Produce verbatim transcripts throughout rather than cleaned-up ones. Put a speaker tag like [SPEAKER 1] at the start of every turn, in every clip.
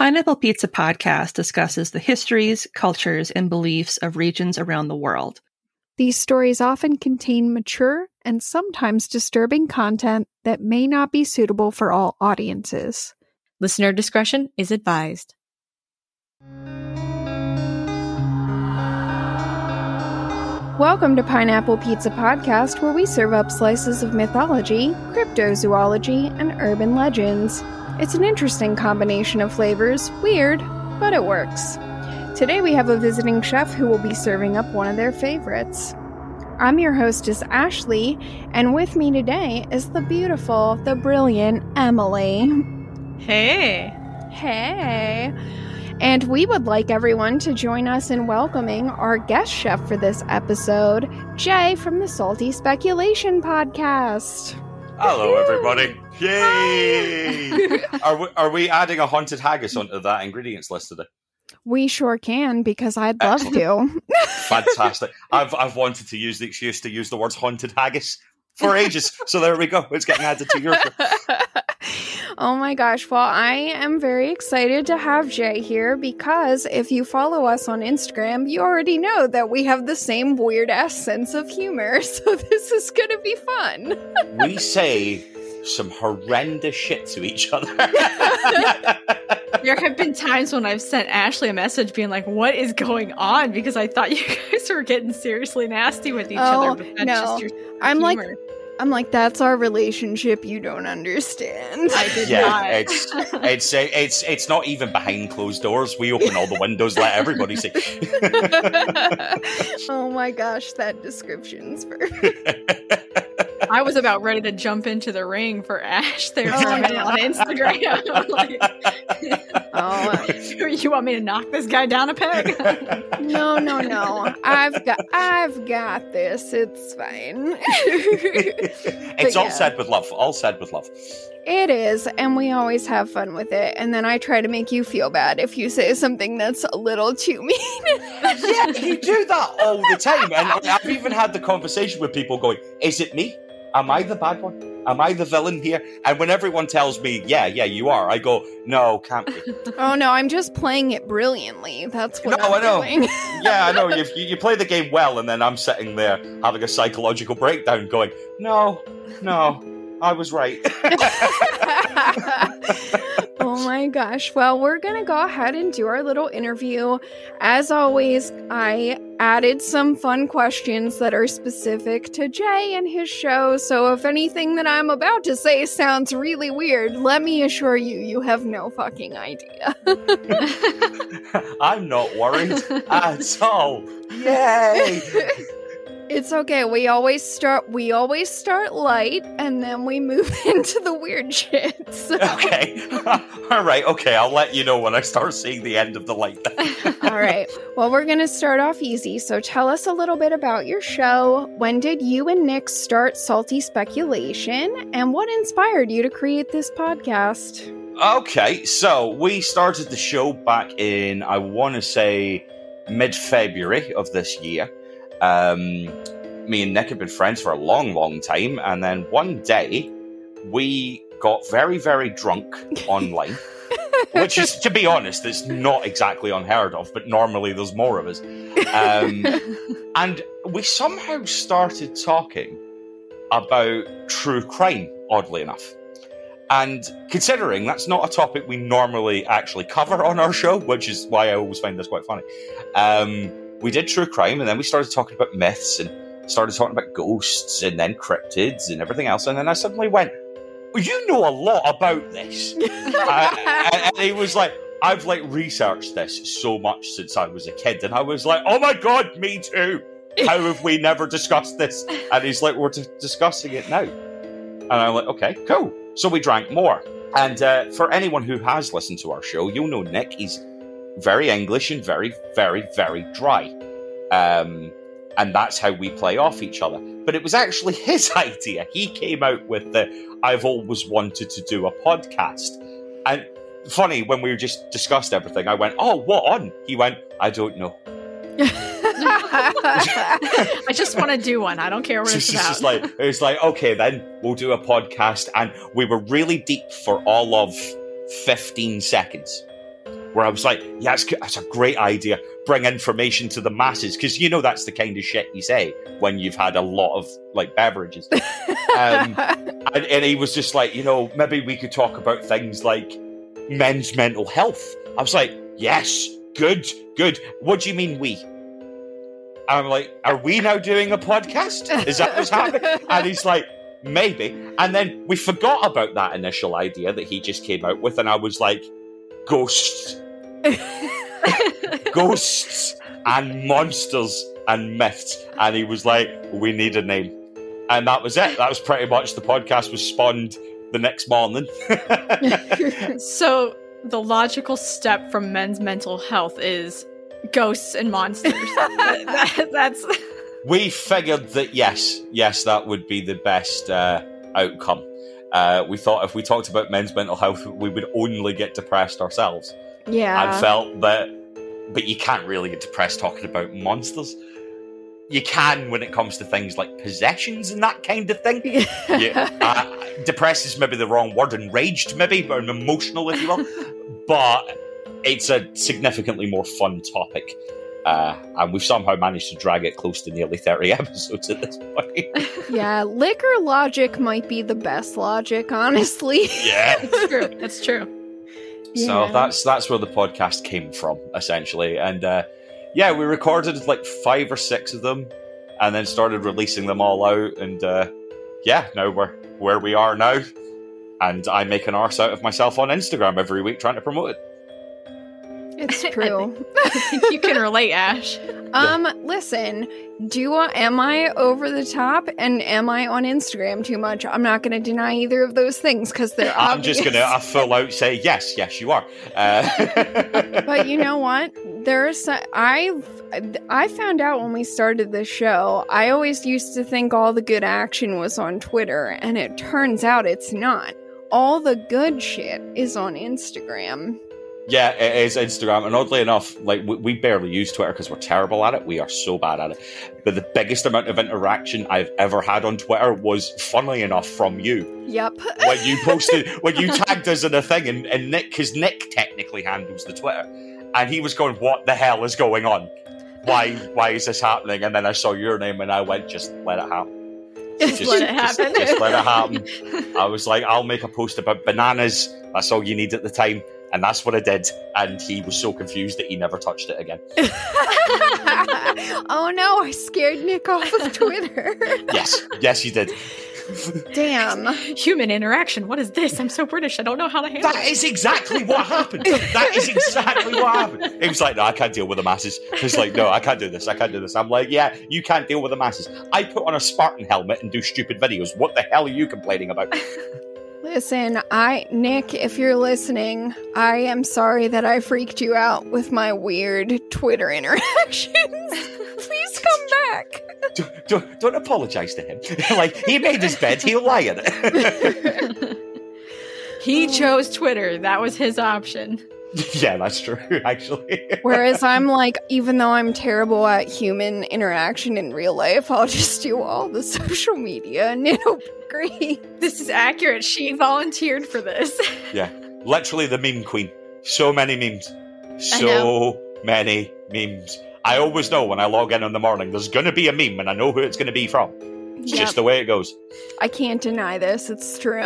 [SPEAKER 1] Pineapple Pizza Podcast discusses the histories, cultures, and beliefs of regions around the world.
[SPEAKER 2] These stories often contain mature and sometimes disturbing content that may not be suitable for all audiences.
[SPEAKER 3] Listener discretion is advised.
[SPEAKER 2] Welcome to Pineapple Pizza Podcast, where we serve up slices of mythology, cryptozoology, and urban legends. It's an interesting combination of flavors, weird, but it works. Today we have a visiting chef who will be serving up one of their favorites. I'm your hostess, Ashley, and with me today is the beautiful, the brilliant Emily.
[SPEAKER 3] Hey!
[SPEAKER 2] Hey! And we would like everyone to join us in welcoming our guest chef for this episode, Jay from the Salty Speculation Podcast.
[SPEAKER 4] Hello, everybody. Yay! are, we, are we adding a haunted haggis onto that ingredients list today?
[SPEAKER 2] We sure can, because I'd love to.
[SPEAKER 4] Fantastic. I've I've wanted to use the excuse to use the words haunted haggis for ages. So there we go. It's getting added to your show.
[SPEAKER 2] Oh my gosh. Well, I am very excited to have Jay here because if you follow us on Instagram, you already know that we have the same weird-ass sense of humor. So this is going to be fun.
[SPEAKER 4] We say some horrendous shit to each other.
[SPEAKER 3] There have been times when I've sent Ashley a message being like, what is going on? Because I thought you guys were getting seriously nasty with each
[SPEAKER 2] oh,
[SPEAKER 3] other. But that's
[SPEAKER 2] no.
[SPEAKER 3] just your
[SPEAKER 2] I'm
[SPEAKER 3] humor.
[SPEAKER 2] like, I'm like, that's our relationship you don't understand.
[SPEAKER 3] I did
[SPEAKER 4] yeah,
[SPEAKER 3] not.
[SPEAKER 4] it's it's it's it's not even behind closed doors. We open all the windows, let everybody see.
[SPEAKER 2] Oh my gosh, that description's perfect.
[SPEAKER 3] I was about ready to jump into the ring for Ash there for a minute on Instagram. Like,
[SPEAKER 2] oh,
[SPEAKER 3] you want me to knock this guy down a peg?
[SPEAKER 2] no, no, no. I've got, I've got this. It's fine.
[SPEAKER 4] It's
[SPEAKER 2] But
[SPEAKER 4] all
[SPEAKER 2] yeah.
[SPEAKER 4] said with love. All said with love.
[SPEAKER 2] It is, and we always have fun with it. And then I try to make you feel bad if you say something that's a little too mean.
[SPEAKER 4] Yeah, you do that all the time. And I've even had the conversation with people going, is it me? Am I the bad one? Am I the villain here? And when everyone tells me, yeah, yeah, you are, I go, no, can't be.
[SPEAKER 2] Oh no, I'm just playing it brilliantly. That's what
[SPEAKER 4] No,
[SPEAKER 2] I'm
[SPEAKER 4] I know.
[SPEAKER 2] doing.
[SPEAKER 4] Yeah, I know. You, you play the game well, and then I'm sitting there having a psychological breakdown going, no, no, I was right.
[SPEAKER 2] Oh my gosh. Well, we're going to go ahead and do our little interview. As always, I added some fun questions that are specific to Jay and his show. So if anything that I'm about to say sounds really weird, let me assure you, you have no fucking idea.
[SPEAKER 4] I'm not worried at all. Yay!
[SPEAKER 2] It's okay. We always start we always start light and then we move into the weird shit. So.
[SPEAKER 4] Okay. All right. Okay. I'll let you know when I start seeing the end of the light.
[SPEAKER 2] All right. Well, we're going to start off easy. So tell us a little bit about your show. When did you and Nick start Salty Speculation? And what inspired you to create this podcast?
[SPEAKER 4] Okay. So we started the show back in, I want to say, mid-February of this year. Um, me and Nick have been friends for a long, long time, and then one day we got very, very drunk online, which is, to be honest, it's not exactly unheard of, but normally there's more of us. Um, and we somehow started talking about true crime, oddly enough. And considering that's not a topic we normally actually cover on our show, which is why I always find this quite funny, um, we did true crime, and then we started talking about myths, and started talking about ghosts, and then cryptids, and everything else. And then I suddenly went, you know a lot about this. I, and, and he was like, I've like researched this so much since I was a kid. And I was like, oh my God, me too. How have we never discussed this? And he's like, we're t- discussing it now. And I'm like, okay, cool. So we drank more. And uh, for anyone who has listened to our show, you'll know Nick. He's very English and very, very, very dry. Um, and that's how we play off each other. But it was actually his idea. He came out with the, I've always wanted to do a podcast. And funny, when we just discussed everything, I went, oh, what on? He went, I don't know.
[SPEAKER 3] I just want to do one. I don't care what it's,
[SPEAKER 4] it's
[SPEAKER 3] about.
[SPEAKER 4] Just like, it was like, okay, then we'll do a podcast. And we were really deep for all of fifteen seconds. where I was like, yeah, it's, that's a great idea. Bring information to the masses. Because, you know, that's the kind of shit you say when you've had a lot of, like, beverages. um, and, and he was just like, you know, maybe we could talk about things like men's mental health. I was like, yes, good, good. What do you mean we? I'm like, are we now doing a podcast? Is that what's happening? And he's like, maybe. And then we forgot about that initial idea that he just came out with, and I was like, ghosts. Ghosts and monsters and myths. And he was like, we need a name. And that was it. That was pretty much the podcast was spawned the next morning.
[SPEAKER 3] So the logical step from men's mental health is ghosts and monsters. that, that, that's
[SPEAKER 4] we figured that yes, yes, that would be the best uh, outcome. Uh, we thought if we talked about men's mental health, we would only get depressed ourselves.
[SPEAKER 2] Yeah.
[SPEAKER 4] And felt that, but you can't really get depressed talking about monsters. You can when it comes to things like possessions and that kind of thing. yeah, uh, depressed is maybe the wrong word, enraged maybe, but emotional, if you will. But it's a significantly more fun topic. Uh, and we've somehow managed to drag it close to nearly thirty episodes at this point.
[SPEAKER 2] Yeah, liquor logic might be the best logic, honestly.
[SPEAKER 4] Yeah.
[SPEAKER 3] It's true. That's true.
[SPEAKER 4] So
[SPEAKER 2] Yeah.
[SPEAKER 4] that's that's where the podcast came from, essentially. And uh, yeah, we recorded like five or six of them and then started releasing them all out. And uh, yeah, now we're where we are now. And I make an arse out of myself on Instagram every week trying to promote it.
[SPEAKER 2] It's true.
[SPEAKER 3] I think you can relate, Ash.
[SPEAKER 2] Um, listen, do I, am I over the top and am I on Instagram too much? I'm not going to deny either of those things because they're
[SPEAKER 4] I'm
[SPEAKER 2] obvious.
[SPEAKER 4] just going to full out say, yes, yes, you are. Uh-
[SPEAKER 2] But you know what? There's I I found out when we started this show, I always used to think all the good action was on Twitter, and it turns out it's not. All the good shit is on Instagram.
[SPEAKER 4] Yeah, it is Instagram, and oddly enough, like we, we barely use Twitter because we're terrible at it. We are so bad at it. But the biggest amount of interaction I've ever had on Twitter was, funnily enough, from you.
[SPEAKER 2] Yep.
[SPEAKER 4] When you posted, when you tagged us in a thing, and, and Nick, because Nick technically handles the Twitter, and he was going, "What the hell is going on? Why, why is this happening?" And then I saw your name, and I went, "Just let it happen.
[SPEAKER 3] Just, let it happen.
[SPEAKER 4] Just, just let it happen." I was like, "I'll make a post about bananas. That's all you need at the time." And that's what I did. And he was so confused that he never touched it again.
[SPEAKER 2] Oh no, I scared Nick off of Twitter.
[SPEAKER 4] Yes, yes, you did.
[SPEAKER 2] Damn.
[SPEAKER 3] Human interaction. What is this? I'm so British. I don't know how to handle
[SPEAKER 4] That
[SPEAKER 3] it.
[SPEAKER 4] is exactly what happened. That is exactly what happened. He was like, "No, I can't deal with the masses." He's like, "No, I can't do this. I can't do this." I'm like, "Yeah, you can't deal with the masses. I put on a Spartan helmet and do stupid videos. What the hell are you complaining about?"
[SPEAKER 2] Listen, I, Nick, if you're listening, I am sorry that I freaked you out with my weird Twitter interactions. Please come back.
[SPEAKER 4] Don't, don't, don't apologize to him. Like, he made his bed, he'll lie in it.
[SPEAKER 3] He chose Twitter. That was his option.
[SPEAKER 4] Yeah, that's true, actually.
[SPEAKER 2] Whereas I'm like, even though I'm terrible at human interaction in real life, I'll just do all the social media and it'll be great.
[SPEAKER 3] This is accurate. She volunteered for this.
[SPEAKER 4] Yeah, literally the meme queen. So many memes.
[SPEAKER 3] I
[SPEAKER 4] So many memes. I always know when I log in in the morning, there's going to be a meme and I know who it's going to be from. It's
[SPEAKER 2] Yep.
[SPEAKER 4] just the way it goes.
[SPEAKER 2] I can't deny this. It's true.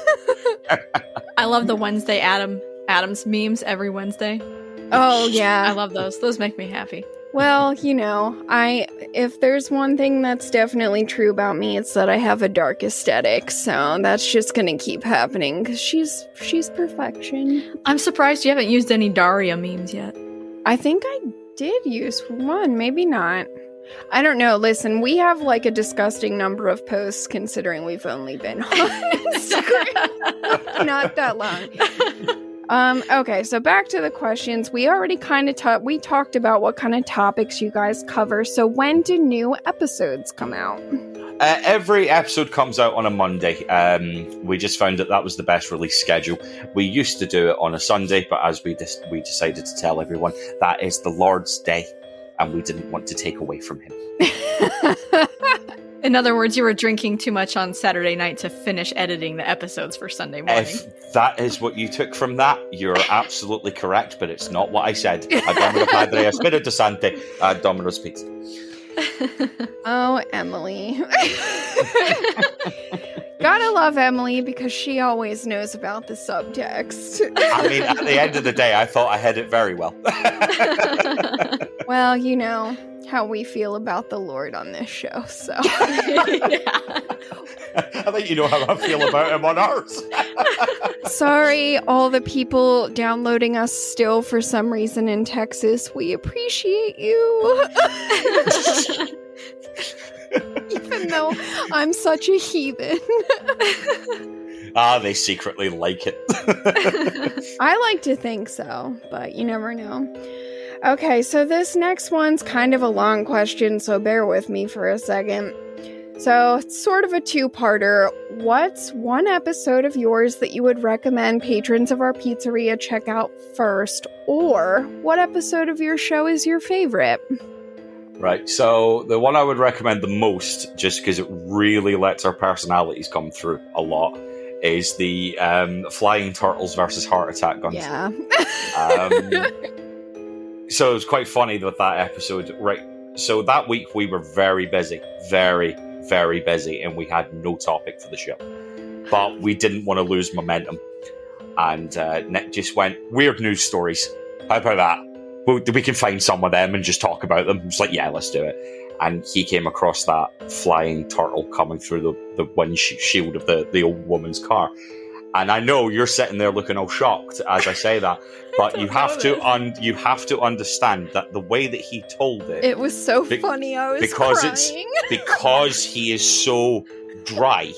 [SPEAKER 3] I love the Wednesday Adam Adams memes every Wednesday.
[SPEAKER 2] Oh,
[SPEAKER 3] I
[SPEAKER 2] yeah.
[SPEAKER 3] love those. Those make me happy.
[SPEAKER 2] Well, you know, I if there's one thing that's definitely true about me, it's that I have a dark aesthetic. So that's just going to keep happening because she's she's perfection.
[SPEAKER 3] I'm surprised you haven't used any Daria memes yet.
[SPEAKER 2] I think I did use one, maybe not. I don't know. Listen, we have like a disgusting number of posts considering we've only been on Instagram not that long. Um, okay, so back to the questions. We already kind of ta- we talked about what kind of topics you guys cover. So when do new episodes come out?
[SPEAKER 4] Uh, every episode comes out on a Monday. Um, we just found that that was the best release schedule. We used to do it on a Sunday, but as we dis- we decided to tell everyone, that is the Lord's Day, and we didn't want to take away from him.
[SPEAKER 3] In other words, you were drinking too much on Saturday night to finish editing the episodes for Sunday morning.
[SPEAKER 4] If that is what you took from that, you're absolutely correct, but it's not what I said. Ad Domino Padre, Spirito Santi, ad Domino's Pizza.
[SPEAKER 2] Oh, Emily. Gotta love Emily because she always knows about the subtext.
[SPEAKER 4] I mean, at the end of the day, I thought I had it very well.
[SPEAKER 2] Well, you know how we feel about the Lord on this show, so.
[SPEAKER 3] Yeah.
[SPEAKER 4] I think you know how I feel about him on ours.
[SPEAKER 2] Sorry, all the people downloading us still for some reason in Texas. We appreciate you. Even though I'm such a heathen.
[SPEAKER 4] Ah, they secretly like it.
[SPEAKER 2] I like to think so, but you never know. Okay, so this next one's kind of a long question, so bear with me for a second. So, it's sort of a two-parter. What's one episode of yours that you would recommend patrons of our pizzeria check out first? Or, what episode of your show is your favorite?
[SPEAKER 4] Right, so the one I would recommend the most, just because it really lets our personalities come through a lot, is the um, Flying Turtles versus Heart Attack Guns.
[SPEAKER 2] Yeah.
[SPEAKER 4] um, so it was quite funny with that episode. Right, so that week we were very busy, very, very busy, and we had no topic for the show. But we didn't want to lose momentum. And uh, Nick just went, weird news stories. How about that? We, we can find some of them and just talk about them. It's like, yeah, let's do it. And he came across that flying turtle coming through the, the windshield of the, the old woman's car. And I know you're sitting there looking all shocked as I say that, but you have to un- you have to understand that the way that he told it,
[SPEAKER 2] It was so
[SPEAKER 4] be-
[SPEAKER 2] funny. I was
[SPEAKER 4] because
[SPEAKER 2] crying.
[SPEAKER 4] it's because he is so dry.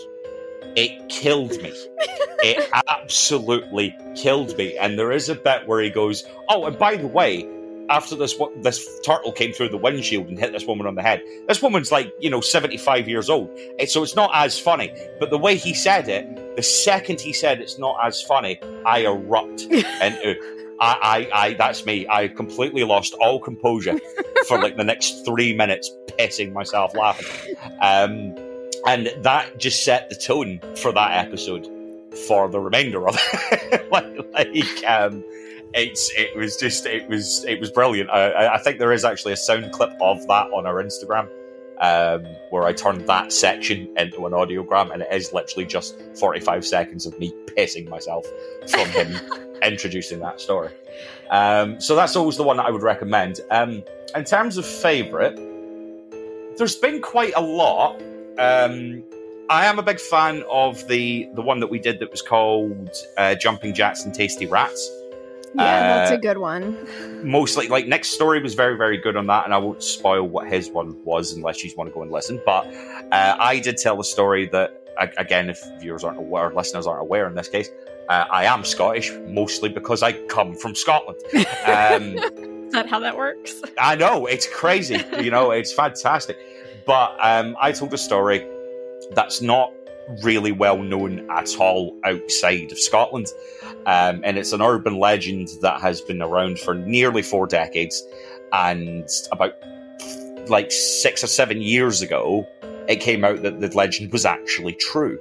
[SPEAKER 4] It killed me. It absolutely killed me. And there is a bit where he goes, "Oh, and by the way, after this this turtle came through the windshield and hit this woman on the head. This woman's like, you know, seventy-five years old. So it's not as funny." But the way he said it, the second he said it's not as funny, I erupt into, I, I, I, that's me. I completely lost all composure for like the next three minutes, pissing myself laughing. Um, and that just set the tone for that episode for the remainder of it. like, like um, It's it was just it was it was brilliant. I, I think there is actually a sound clip of that on our Instagram, um, where I turned that section into an audiogram, and it is literally just forty-five seconds of me pissing myself from him introducing that story. Um, so that's always the one that I would recommend. Um, in terms of favourite, there's been quite a lot. Um, I am a big fan of the the one that we did that was called uh, Jumping Jacks and Tasty Rats.
[SPEAKER 2] Yeah, that's
[SPEAKER 4] Uh,
[SPEAKER 2] a good one.
[SPEAKER 4] Mostly, like, Nick's story was very, very good on that, and I won't spoil what his one was unless you want to go and listen. But uh, I did tell a story that, again, if viewers aren't aware, listeners aren't aware in this case, uh, I am Scottish, mostly because I come from Scotland. Um,
[SPEAKER 3] Is that how that works?
[SPEAKER 4] I know, it's crazy. You know, it's fantastic. But um, I told a story that's not really well known at all outside of Scotland. Um, and it's an urban legend that has been around for nearly four decades. And about like six or seven years ago, it came out that the legend was actually true.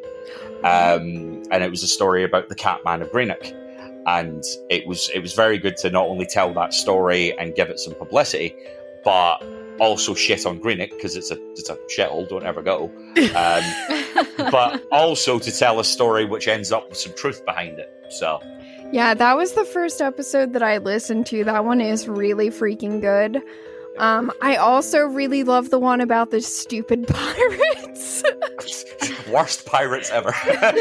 [SPEAKER 4] Um, and it was a story about the Catman of Greenock. And it was it was very good to not only tell that story and give it some publicity, but also shit on Greenock, because it's a it's a shithole, don't ever go. Um, but also to tell a story which ends up with some truth behind it. So
[SPEAKER 2] Yeah, that was the first episode that I listened to. That one is really freaking good. Um, I also really love the one about the stupid pirates.
[SPEAKER 4] worst pirates ever.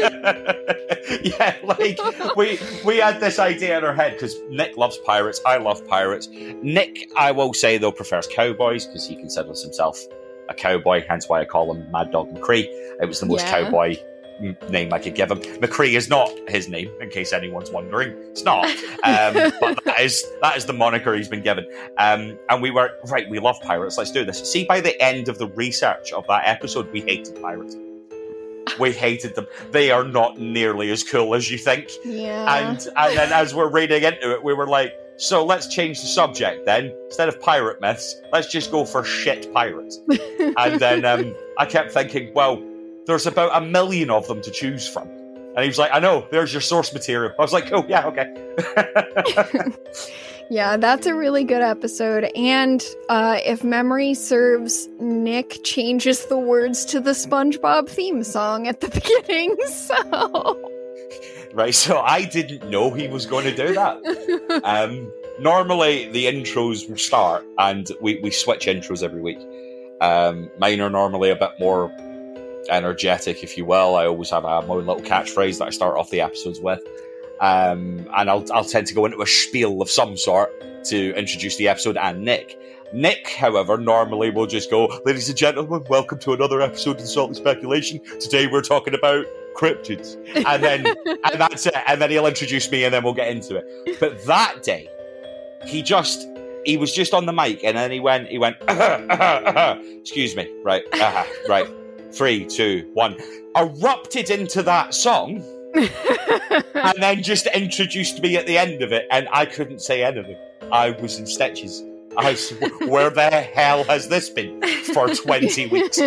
[SPEAKER 4] Yeah, like we we had this idea in our head because Nick loves pirates, I love pirates. Nick, I will say though, prefers cowboys because he considers himself a cowboy, hence why I call him Mad Dog McCree. It was the most
[SPEAKER 2] Yeah.
[SPEAKER 4] cowboy name I could give him. McCree is not his name, in case anyone's wondering. It's not. Um, but that is that is the moniker he's been given. Um, and we were, right, we love pirates, let's do this. See, by the end of the research of that episode, we hated pirates. We hated them. They are not nearly as cool as you think.
[SPEAKER 2] Yeah.
[SPEAKER 4] And and then as we're reading into it, we were like, so let's change the subject then. Instead of pirate myths, let's just go for shit pirates. And then um, I kept thinking, well, there's about a million of them to choose from. And he was like, I know, there's your source material. I was like, oh, yeah, okay.
[SPEAKER 2] Yeah, that's a really good episode. And uh, if memory serves, Nick changes the words to the SpongeBob theme song at the beginning, so...
[SPEAKER 4] Right, so I didn't know he was going to do that. um, normally, the intros will start, and we, we switch intros every week. Um, mine are normally a bit more energetic, if you will. I always have a, my own little catchphrase that I start off the episodes with. Um, and I'll, I'll tend to go into a spiel of some sort to introduce the episode and Nick. Nick, however, normally will just go, ladies and gentlemen, welcome to another episode of Salty Speculation. Today we're talking about cryptids. And then, and that's it. And then he'll introduce me and then we'll get into it. But that day, he just, he was just on the mic and then he went, he went, uh-huh, uh-huh, uh-huh. Excuse me, right, uh-huh, right, three, two, one, erupted into that song. And then just introduced me at the end of it, and I couldn't say anything. I was in stitches. I was, where the hell has this been for twenty weeks?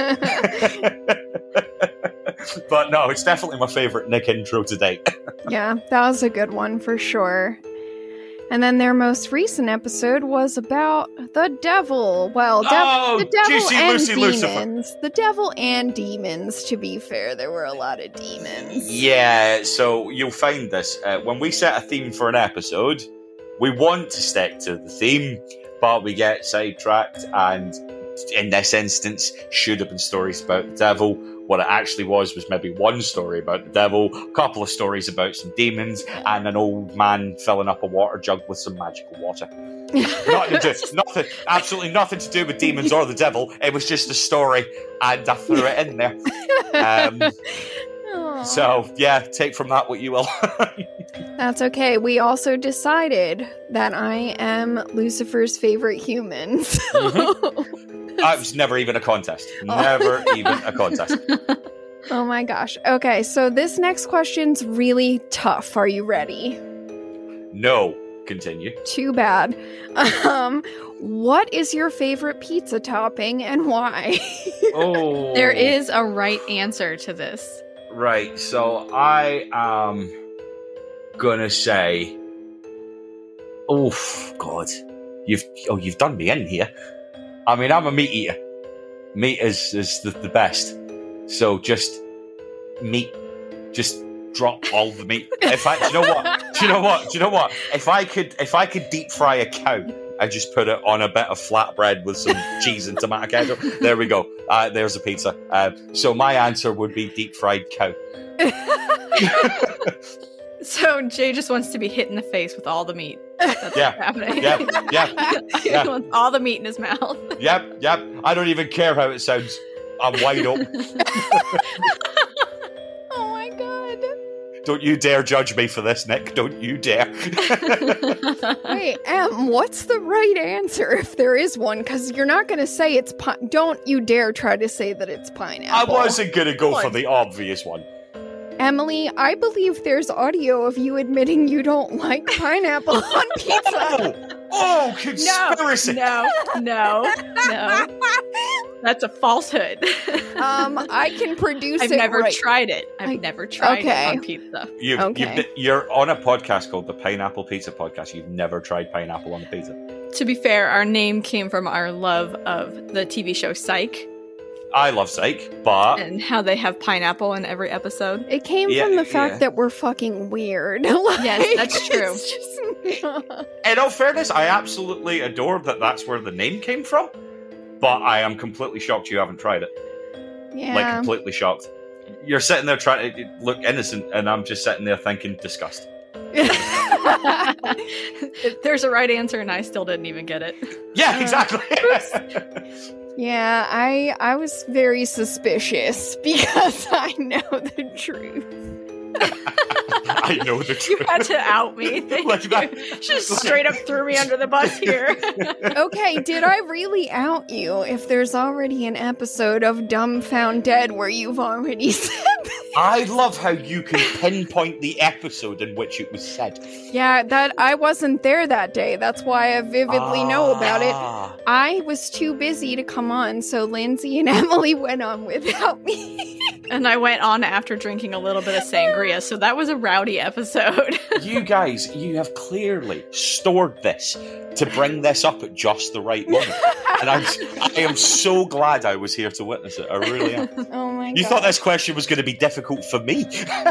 [SPEAKER 4] But no, it's definitely my favourite Nick intro to date.
[SPEAKER 2] Yeah, that was a good one for sure. And then their most recent episode was about the devil. Well, dev-
[SPEAKER 4] oh,
[SPEAKER 2] the devil
[SPEAKER 4] juicy
[SPEAKER 2] and
[SPEAKER 4] Lucy
[SPEAKER 2] demons.
[SPEAKER 4] Lucifer.
[SPEAKER 2] The devil and demons, to be fair. There were a lot of demons.
[SPEAKER 4] Yeah, so you'll find this. Uh, when we set a theme for an episode, we want to stick to the theme, but we get sidetracked, and in this instance, should have been stories about the devil. What it actually was was maybe one story about the devil, a couple of stories about some demons, and an old man filling up a water jug with some magical water. nothing, to do, nothing, absolutely nothing to do with demons or the devil. It was just a story, and I threw it in there. Um, so, yeah, take from that what you will.
[SPEAKER 2] That's okay. We also decided that I am Lucifer's favorite human. So.
[SPEAKER 4] Mm-hmm. Uh, it was never even a contest. Never oh. even a contest.
[SPEAKER 2] Oh my gosh. Okay, so this next question's really tough. Are you ready?
[SPEAKER 4] No. Continue.
[SPEAKER 2] Too bad. Um, what is your favorite pizza topping and why?
[SPEAKER 4] Oh.
[SPEAKER 3] There is a right answer to this.
[SPEAKER 4] Right, so I am gonna say, oh God, you've oh you've done me in here. I mean, I'm a meat eater. Meat is, is the, the best. So just meat. Just drop all the meat. In fact, do you know what? Do you know what? Do you know what? If I could, if I could deep fry a cow, I'd just put it on a bit of flatbread with some cheese and tomato ketchup. There we go. Uh, there's a pizza. Uh, so my answer would be deep fried cow.
[SPEAKER 3] So Jay just wants to be hit in the face with all the meat. That's
[SPEAKER 4] yeah.
[SPEAKER 3] what's happening.
[SPEAKER 4] Yeah, yeah,
[SPEAKER 3] He
[SPEAKER 4] yeah.
[SPEAKER 3] wants all the meat in his mouth.
[SPEAKER 4] Yep, yep. I don't even care how it sounds. I'm wide open.
[SPEAKER 2] Oh my god.
[SPEAKER 4] Don't you dare judge me for this, Nick. Don't you dare.
[SPEAKER 2] Wait, Em, what's the right answer if there is one? Because you're not going to say it's pi- Don't you dare try to say that it's pineapple.
[SPEAKER 4] I wasn't going to go
[SPEAKER 3] What?
[SPEAKER 4] for the obvious one.
[SPEAKER 2] Emily, I believe there's audio of you admitting you don't like pineapple on pizza.
[SPEAKER 4] Oh, oh conspiracy.
[SPEAKER 3] No, no, no. That's a falsehood.
[SPEAKER 2] Um, I can produce
[SPEAKER 3] I've
[SPEAKER 2] it
[SPEAKER 3] never
[SPEAKER 2] right.
[SPEAKER 3] tried it. I've
[SPEAKER 2] I-
[SPEAKER 3] never tried
[SPEAKER 2] okay.
[SPEAKER 3] it on pizza.
[SPEAKER 4] You've,
[SPEAKER 2] Okay.
[SPEAKER 4] you've, you're on a podcast called the Pineapple Pizza Podcast. You've never tried pineapple on a pizza.
[SPEAKER 3] To be fair, our name came from our love of the T V show Psych
[SPEAKER 4] I love Psych, but
[SPEAKER 3] and how they have pineapple in every episode.
[SPEAKER 2] It came
[SPEAKER 4] Yeah,
[SPEAKER 2] from the fact
[SPEAKER 4] yeah.
[SPEAKER 2] that we're fucking weird. Like,
[SPEAKER 3] Yes, that's true.
[SPEAKER 2] It's just...
[SPEAKER 4] in all fairness, I absolutely adore that that's where the name came from. But I am completely shocked you haven't tried it.
[SPEAKER 2] yeah.
[SPEAKER 4] Like, completely shocked. You're sitting there trying to look innocent, and I'm just sitting there thinking, disgust.
[SPEAKER 3] There's a right answer, and I still didn't even get it.
[SPEAKER 4] Yeah,
[SPEAKER 2] Uh,
[SPEAKER 4] exactly.
[SPEAKER 2] Yeah, I I was very suspicious because I know the truth.
[SPEAKER 4] I know the
[SPEAKER 3] You
[SPEAKER 4] truth.
[SPEAKER 3] had to out me. Thank
[SPEAKER 4] Like
[SPEAKER 3] you.
[SPEAKER 4] that.
[SPEAKER 3] Just straight up threw me under the bus here.
[SPEAKER 2] Okay, did I really out you if there's already an episode of Dumb Found Dead where you've already said this?
[SPEAKER 4] I love how you can pinpoint the episode in which it was said.
[SPEAKER 2] Yeah, that I wasn't there that day. That's why I vividly ah. know about it. I was too busy to come on, so Lindsay and Emily went on without me.
[SPEAKER 3] And I went on after drinking a little bit of sangria, so that was a rowdy episode.
[SPEAKER 4] You guys, you have clearly stored this to bring this up at just the right moment. And I'm, I am so glad I was here to witness it. I really am.
[SPEAKER 2] Oh my god.
[SPEAKER 4] You thought this question was going to be difficult for me.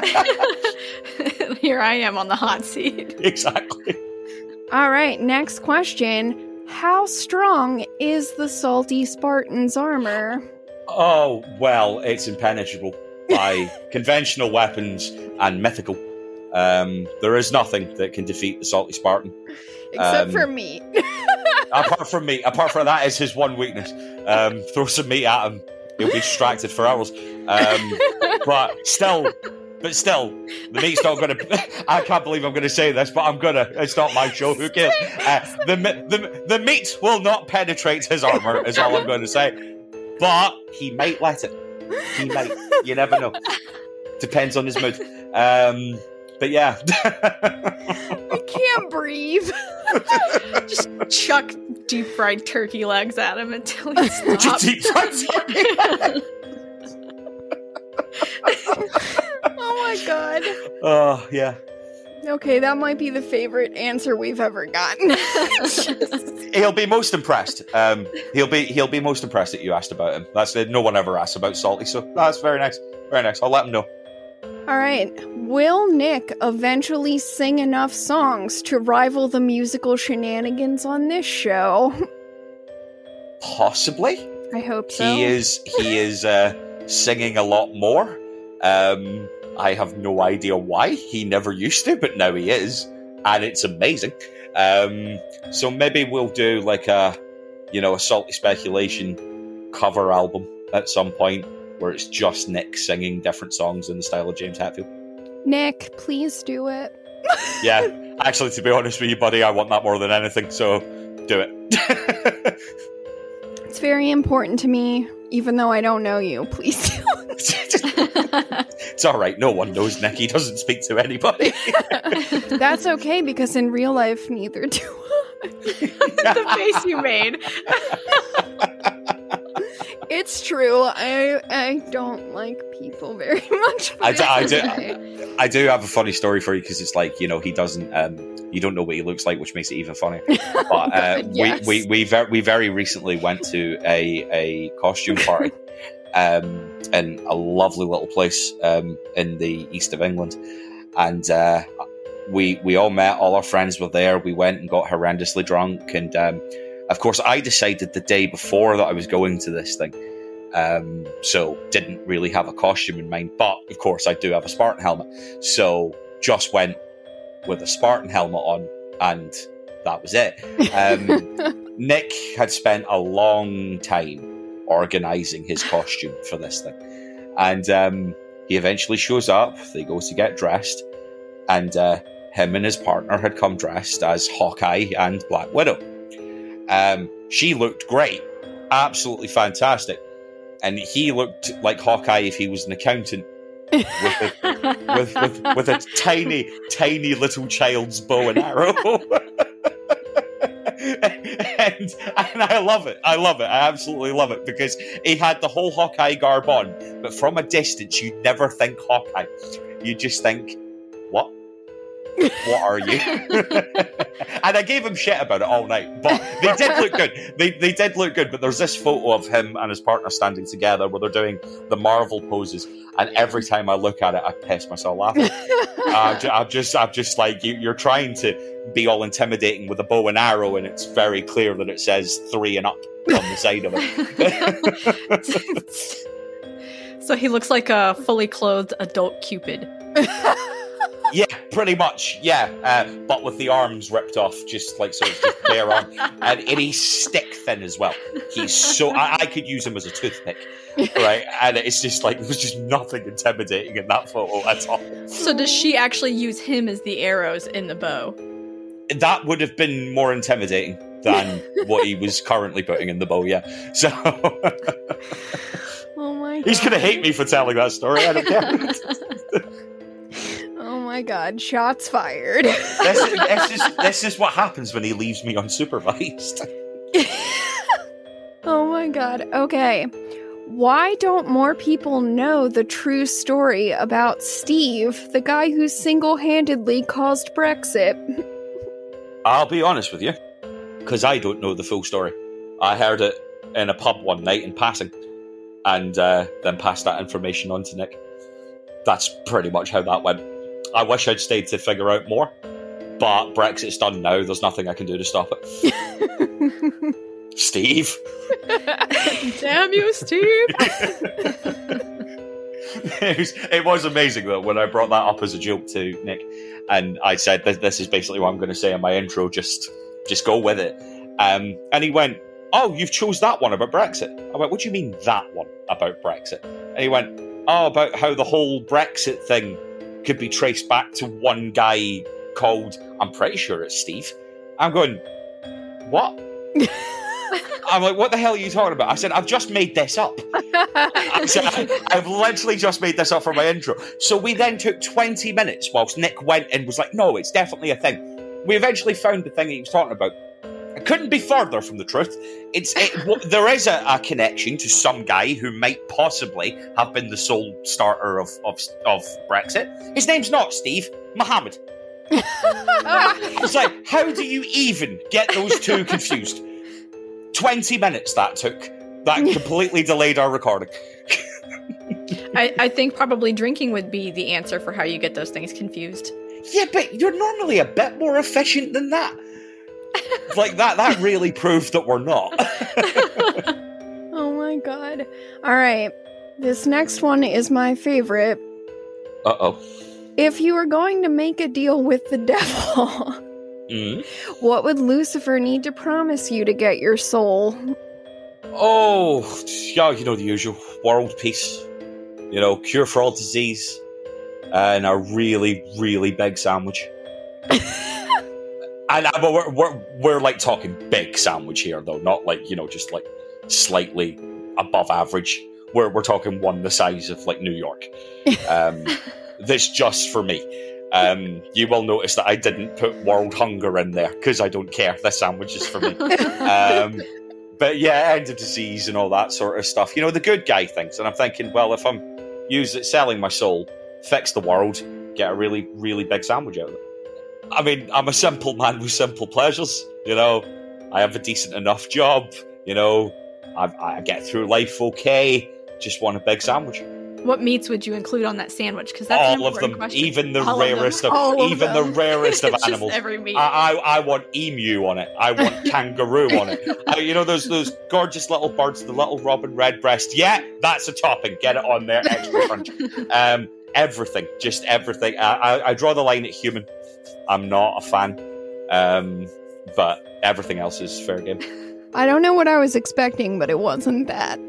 [SPEAKER 3] Here I am on the hot seat.
[SPEAKER 4] Exactly.
[SPEAKER 2] All right, next question. How strong is the Salty Spartan's armor?
[SPEAKER 4] Oh, well, it's impenetrable by conventional weapons and mythical. Um, there is nothing that can defeat the Salty Spartan.
[SPEAKER 2] Except
[SPEAKER 4] um,
[SPEAKER 2] for meat.
[SPEAKER 4] apart from meat. Apart from that is his one weakness. Um, throw some meat at him, he'll be distracted for hours. Um, but still, but still, the meat's not going to... I can't believe I'm going to say this, but I'm going to. It's not my show. Who cares? Uh, the, the, the meat will not penetrate his armor, is all I'm going to say. But he might let it. He might. You never know. Depends on his mood. Um, but yeah.
[SPEAKER 2] I can't breathe.
[SPEAKER 3] Just chuck deep fried turkey legs at him until he stops.
[SPEAKER 4] Deep fried turkey legs.
[SPEAKER 2] Oh my god.
[SPEAKER 4] Oh, yeah.
[SPEAKER 2] Okay, that might be the favorite answer we've ever gotten.
[SPEAKER 4] He'll be most impressed. Um, he'll be he'll be most impressed that you asked about him. That's it. No one ever asks about Salty, so that's very nice. Very nice. I'll let him know.
[SPEAKER 2] All right. Will Nick eventually sing enough songs to rival the musical shenanigans on this show?
[SPEAKER 4] Possibly.
[SPEAKER 2] I hope so.
[SPEAKER 4] He is he is uh, singing a lot more. Um, I have no idea why. He never used to, but now he is, and it's amazing. Um, so maybe we'll do like a, you know, a Salty Speculation cover album at some point where it's just Nick singing different songs in the style of James Hetfield.
[SPEAKER 2] Nick, please do it.
[SPEAKER 4] Yeah, actually, to be honest with you, buddy, I want that more than anything, so do it.
[SPEAKER 2] It's very important to me, even though I don't know you. Please do.
[SPEAKER 4] It's all right. No one knows Nick. He doesn't speak to anybody.
[SPEAKER 2] That's okay, because in real life, neither do I.
[SPEAKER 3] The face you made.
[SPEAKER 2] It's true. I I don't like people very much.
[SPEAKER 4] I do, I do. I do have a funny story for you because it's like, you know, he doesn't. Um, you don't know what he looks like, which makes it even funnier. But uh,
[SPEAKER 2] God, yes.
[SPEAKER 4] we we we very, we very recently went to a a costume party. Um, in a lovely little place um, in the east of England, and uh, we we all met. All our friends were there. We went and got horrendously drunk, and um, of course, I decided the day before that I was going to this thing, um, so didn't really have a costume in mind. But of course, I do have a Spartan helmet, so just went with a Spartan helmet on, and that was it. Um, Nick had spent a long time organising his costume for this thing, and um, he eventually shows up. They go to get dressed, and uh, him and his partner had come dressed as Hawkeye and Black Widow. Um, she looked great, absolutely fantastic, and he looked like Hawkeye if he was an accountant with a, with, with, with a tiny, tiny little child's bow and arrow. And, and I love it. I love it. I absolutely love it because he had the whole Hawkeye garb on, but from a distance, you'd never think Hawkeye. You just think, what? What are you? And I gave him shit about it all night, but they did look good. They they did look good, but there's this photo of him and his partner standing together where they're doing the Marvel poses, and every time I look at it, I piss myself laughing. I'm, ju- I'm just, I'm just like, you, you're trying to be all intimidating with a bow and arrow, and it's very clear that it says three and up on the side of it.
[SPEAKER 3] So he looks like a fully clothed adult Cupid.
[SPEAKER 4] Yeah, pretty much. Yeah, uh, but with the arms ripped off, just like so, it's just bare arm, and, and he's stick thin as well. He's so I, I could use him as a toothpick, right? And it's just like there's just nothing intimidating in that photo at all.
[SPEAKER 3] So does she actually use him as the arrows in the bow?
[SPEAKER 4] That would have been more intimidating than what he was currently putting in the bow. Yeah. So.
[SPEAKER 2] Oh my my
[SPEAKER 4] He's
[SPEAKER 2] God.
[SPEAKER 4] going to hate me for telling that story. I don't care.
[SPEAKER 2] Oh my God, shots fired.
[SPEAKER 4] this, is, this, is, this is what happens when he leaves me unsupervised.
[SPEAKER 2] Oh my God, okay. Why don't more people know the true story about Steve, the guy who single-handedly caused Brexit?
[SPEAKER 4] I'll be honest with you, because I don't know the full story. I heard it in a pub one night in passing, and uh, then passed that information on to Nick. That's pretty much how that went. I wish I'd stayed to figure out more, but Brexit's done now. There's nothing I can do to stop it. Steve.
[SPEAKER 3] Damn you, Steve.
[SPEAKER 4] it, was, it was amazing, though, when I brought that up as a joke to Nick, and I said, this, this is basically what I'm going to say in my intro, just just go with it. Um, and he went, oh, you've chose that one about Brexit. I went, what do you mean that one about Brexit? And he went, oh, about how the whole Brexit thing could be traced back to one guy called, I'm pretty sure it's Steve. I'm going, what? I'm like, what the hell are you talking about? I said, I've just made this up. I said, I, I've literally just made this up for my intro. So we then took twenty minutes whilst Nick went and was like, no, it's definitely a thing. We eventually found the thing he was talking about. It couldn't be further from the truth. It's it, w- There is a, a connection to some guy who might possibly have been the sole starter of, of, of Brexit. His name's not Steve, Mohammed. It's like, how do you even get those two confused? twenty minutes that took. That completely delayed our recording.
[SPEAKER 3] I, I think probably drinking would be the answer for how you get those things confused.
[SPEAKER 4] Yeah, but you're normally a bit more efficient than that. Like, that that really proved that we're not.
[SPEAKER 2] Oh my God. All right. This next one is my favorite.
[SPEAKER 4] Uh-oh.
[SPEAKER 2] If you were going to make a deal with the devil,
[SPEAKER 4] Mm.
[SPEAKER 2] what would Lucifer need to promise you to get your soul?
[SPEAKER 4] Oh, yeah, you know the usual. World peace. You know, cure for all disease. And a really, really big sandwich. And uh, but we're, we're we're like talking big sandwich here, though, not like, you know, just like slightly above average. We're we're talking one the size of like New York. Um, this just for me. Um, you will notice that I didn't put world hunger in there because I don't care. This sandwich is for me. Um, but yeah, end of disease and all that sort of stuff. You know, the good guy things. And I'm thinking, well, if I'm using selling my soul, fix the world, get a really, really big sandwich out of it. I mean, I'm a simple man with simple pleasures. You know, I have a decent enough job. You know, I, I get through life okay. Just want a big sandwich.
[SPEAKER 3] What meats would you include on that sandwich? Because that's
[SPEAKER 4] all
[SPEAKER 3] an
[SPEAKER 4] of them,
[SPEAKER 3] question.
[SPEAKER 4] even the
[SPEAKER 3] All
[SPEAKER 4] rarest of,
[SPEAKER 2] All of
[SPEAKER 4] even
[SPEAKER 2] them.
[SPEAKER 4] the rarest of
[SPEAKER 3] Just
[SPEAKER 4] animals.
[SPEAKER 3] every meat.
[SPEAKER 4] I, I, I want emu on it. I want kangaroo on it. I, you know those those gorgeous little birds, the little robin redbreast. Yeah, that's a topping. Get it on there, extra crunch. Um, everything, just everything. I, I, I draw the line at human. I'm not a fan, um, but everything else is fair game.
[SPEAKER 2] I don't know what I was expecting, but it wasn't that.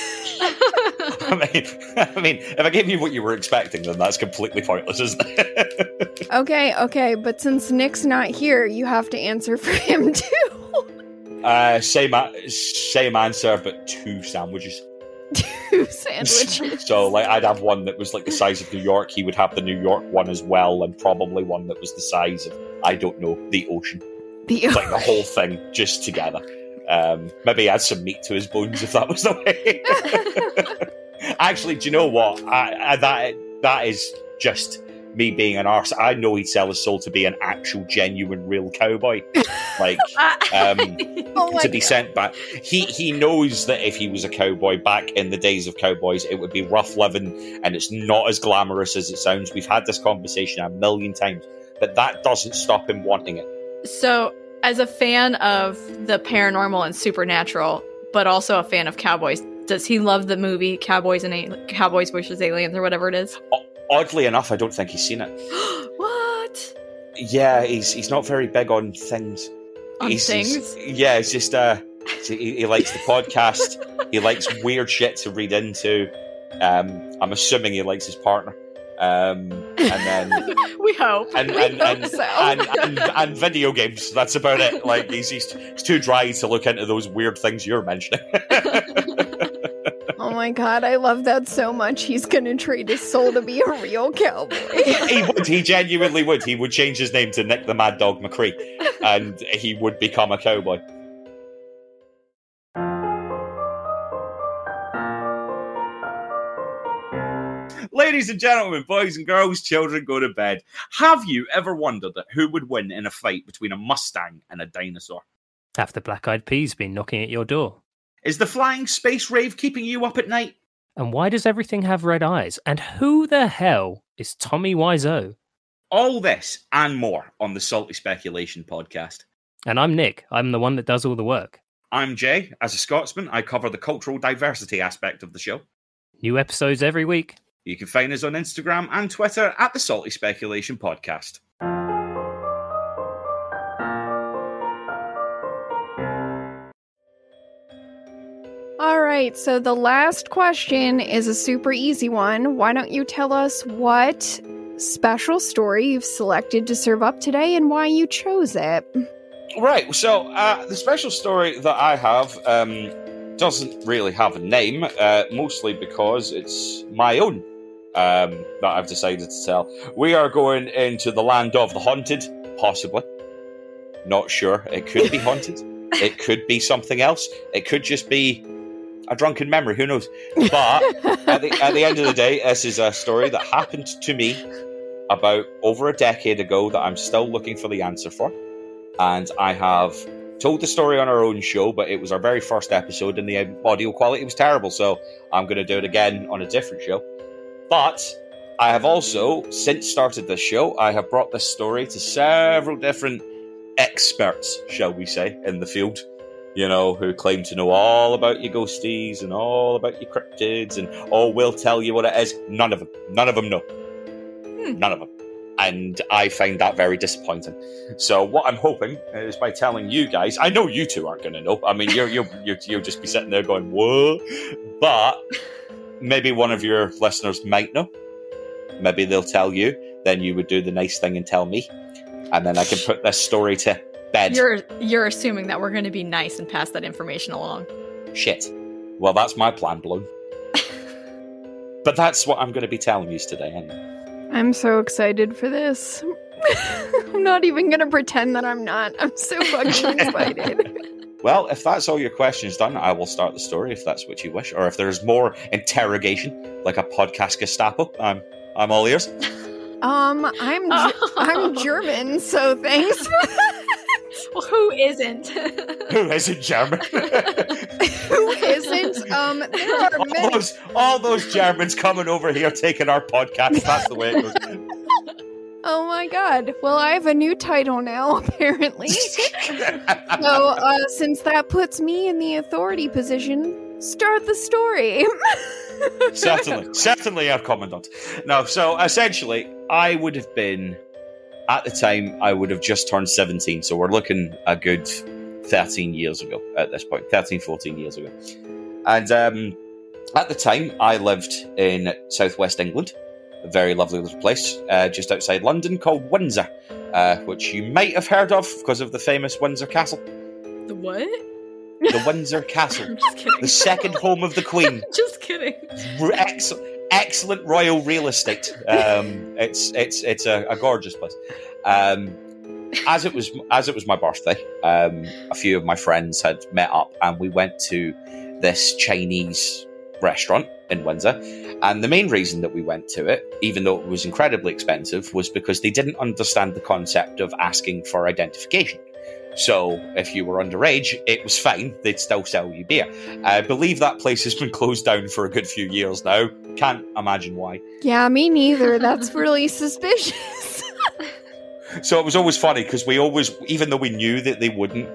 [SPEAKER 4] I mean, I mean, if I gave you what you were expecting, then that's completely pointless, isn't it?
[SPEAKER 2] Okay, okay, but since Nick's not here, you have to answer for him too.
[SPEAKER 4] uh, same, a- same answer, but two sandwiches.
[SPEAKER 2] Two sandwiches.
[SPEAKER 4] So, like, I'd have one that was like the size of New York. He would have the New York one as well, and probably one that was the size of, I don't know, the ocean.
[SPEAKER 2] The
[SPEAKER 4] Like the whole thing just together. Um, maybe add some meat to his bones if that was the way. Actually, do you know what? I, I, that that is just me being an arse. I know he'd sell his soul to be an actual, genuine, real cowboy, like um,
[SPEAKER 2] Oh my
[SPEAKER 4] to be
[SPEAKER 2] God.
[SPEAKER 4] sent back. He he knows that if he was a cowboy back in the days of cowboys, it would be rough living, and it's not as glamorous as it sounds. We've had this conversation a million times, but that doesn't stop him wanting it.
[SPEAKER 3] So, as a fan of the paranormal and supernatural, but also a fan of cowboys, does he love the movie Cowboys and A- Cowboys versus Aliens or whatever it is?
[SPEAKER 4] Oddly enough, I don't think he's seen it.
[SPEAKER 3] What?
[SPEAKER 4] Yeah, he's he's not very big on things.
[SPEAKER 3] On
[SPEAKER 4] he's,
[SPEAKER 3] things?
[SPEAKER 4] he's- yeah, it's just uh, he, he likes the podcast. He likes weird shit to read into. Um, I'm assuming he likes his partner. Um, and then
[SPEAKER 3] We hope.
[SPEAKER 4] and
[SPEAKER 3] We
[SPEAKER 4] and
[SPEAKER 3] hope
[SPEAKER 4] and,
[SPEAKER 3] so.
[SPEAKER 4] and, and and video games. That's about it. Like he's, he's he's too dry to look into those weird things you're mentioning.
[SPEAKER 2] Oh my god, I love that so much. He's gonna trade his soul to be a real cowboy.
[SPEAKER 4] He would. He genuinely would. He would change his name to Nick the Mad Dog McCree, and he would become a cowboy. Ladies and gentlemen, boys and girls, children, go to bed. Have you ever wondered who would win in a fight between a Mustang and a dinosaur?
[SPEAKER 5] Have the Black Eyed Peas been knocking at your door?
[SPEAKER 4] Is the flying space rave keeping you up at night?
[SPEAKER 5] And why does everything have red eyes? And who the hell is Tommy Wiseau?
[SPEAKER 4] All this and more on the Salty Speculation podcast.
[SPEAKER 5] And I'm Nick. I'm the one that does all the work.
[SPEAKER 4] I'm Jay. As a Scotsman, I cover the cultural diversity aspect of the show.
[SPEAKER 5] New episodes every week.
[SPEAKER 4] You can find us on Instagram and Twitter at the Salty Speculation Podcast.
[SPEAKER 2] All right, so the last question is a super easy one. Why don't you tell us what special story you've selected to serve up today and why you chose it?
[SPEAKER 4] Right, so uh, the special story that I have um, doesn't really have a name, uh, mostly because it's my own. Um, that I've decided to tell. We are going into the land of the haunted, possibly. Not sure. It could be haunted. It could be something else. It could just be a drunken memory. Who knows? But at the, at the end of the day, this is a story that happened to me about over a decade ago that I'm still looking for the answer for. And I have told the story on our own show, but it was our very first episode and the audio quality was terrible. So I'm going to do it again on a different show. But I have also, since started this show, I have brought this story to several different experts, shall we say, in the field. You know, who claim to know all about your ghosties and all about your cryptids and, oh, we'll tell you what it is. None of them. None of them know. Hmm. None of them. And I find that very disappointing. So what I'm hoping is by telling you guys, I know you two aren't going to know. I mean, you're, you're, you're, you'll just be sitting there going, what? But maybe one of your listeners might know. Maybe they'll tell you. Then you would do the nice thing and tell me. And then I can put this story to bed.
[SPEAKER 3] You're you're assuming that we're going to be nice and pass that information along.
[SPEAKER 4] Shit. Well, that's my plan blown. But that's what I'm going to be telling you today anyway.
[SPEAKER 2] I'm so excited for this. I'm not even going to pretend that I'm not. I'm so fucking excited.
[SPEAKER 4] Well, if that's all your questions done, I will start the story if that's what you wish. Or if there's more interrogation, like a podcast Gestapo, I'm I'm all ears.
[SPEAKER 2] Um, I'm oh. I'm German, so thanks for that.
[SPEAKER 3] Well, who isn't?
[SPEAKER 4] Who isn't German?
[SPEAKER 2] Who isn't? Um, there are
[SPEAKER 4] all
[SPEAKER 2] many.
[SPEAKER 4] Those, all those Germans coming over here taking our podcast. That's the way it goes.
[SPEAKER 2] Oh my god. Well, I have a new title now, apparently. So, uh, since that puts me in the authority position, start the story.
[SPEAKER 4] certainly. Certainly, our commandant. No, so essentially, I would have been, at the time, I would have just turned seventeen. So we're looking a good thirteen years ago at this point. thirteen, fourteen years ago. And um, at the time, I lived in southwest England. A very lovely little place uh, just outside London called Windsor, uh, which you might have heard of because of the famous Windsor Castle.
[SPEAKER 3] The what?
[SPEAKER 4] The Windsor Castle.
[SPEAKER 3] I'm just kidding.
[SPEAKER 4] The second home of the Queen.
[SPEAKER 3] Just kidding.
[SPEAKER 4] Ex- excellent royal real estate. Um, it's it's it's a, a gorgeous place. Um, as it was as it was my birthday, um, a few of my friends had met up and we went to this Chinese restaurant in Windsor. And the main reason that we went to it, even though it was incredibly expensive, was because they didn't understand the concept of asking for identification. So if you were underage, it was fine. They'd still sell you beer. I believe that place has been closed down for a good few years now. Can't imagine why.
[SPEAKER 2] Yeah, me neither. That's really suspicious.
[SPEAKER 4] So it was always funny because we always, even though we knew that they wouldn't,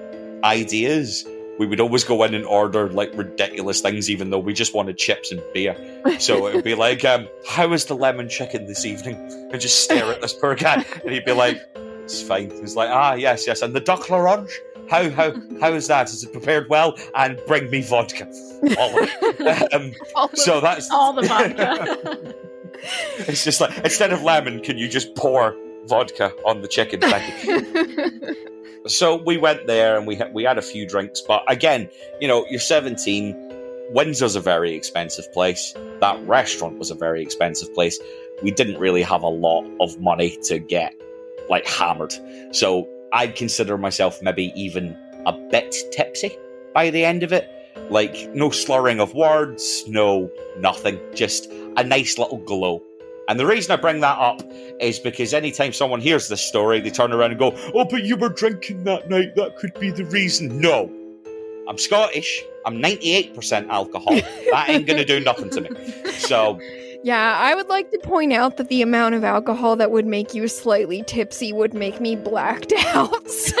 [SPEAKER 4] ideas, we would always go in and order like ridiculous things, even though we just wanted chips and beer. So it would be like, um, how is the lemon chicken this evening? And just stare at this poor guy. And he'd be like, it's fine. He's like, ah, yes, yes. And the duck l'orange? How, how, how is that? Is it prepared well? And bring me vodka. All of it. Um,
[SPEAKER 3] all
[SPEAKER 4] so
[SPEAKER 3] the,
[SPEAKER 4] that's
[SPEAKER 3] all the vodka.
[SPEAKER 4] It's just like, instead of lemon, can you just pour vodka on the chicken? Thank you. So we went there and we had, we had a few drinks, but again, you know, you're seventeen, Windsor's a very expensive place. That restaurant was a very expensive place. We didn't really have a lot of money to get, like, hammered. So I'd consider myself maybe even a bit tipsy by the end of it. Like, no slurring of words, no nothing. Just a nice little glow. And the reason I bring that up is because anytime someone hears this story, they turn around and go, oh, but you were drinking that night, that could be the reason. No. I'm Scottish. I'm ninety-eight percent alcohol. That ain't going to do nothing to me. So...
[SPEAKER 2] Yeah, I would like to point out that the amount of alcohol that would make you slightly tipsy would make me blacked out. So.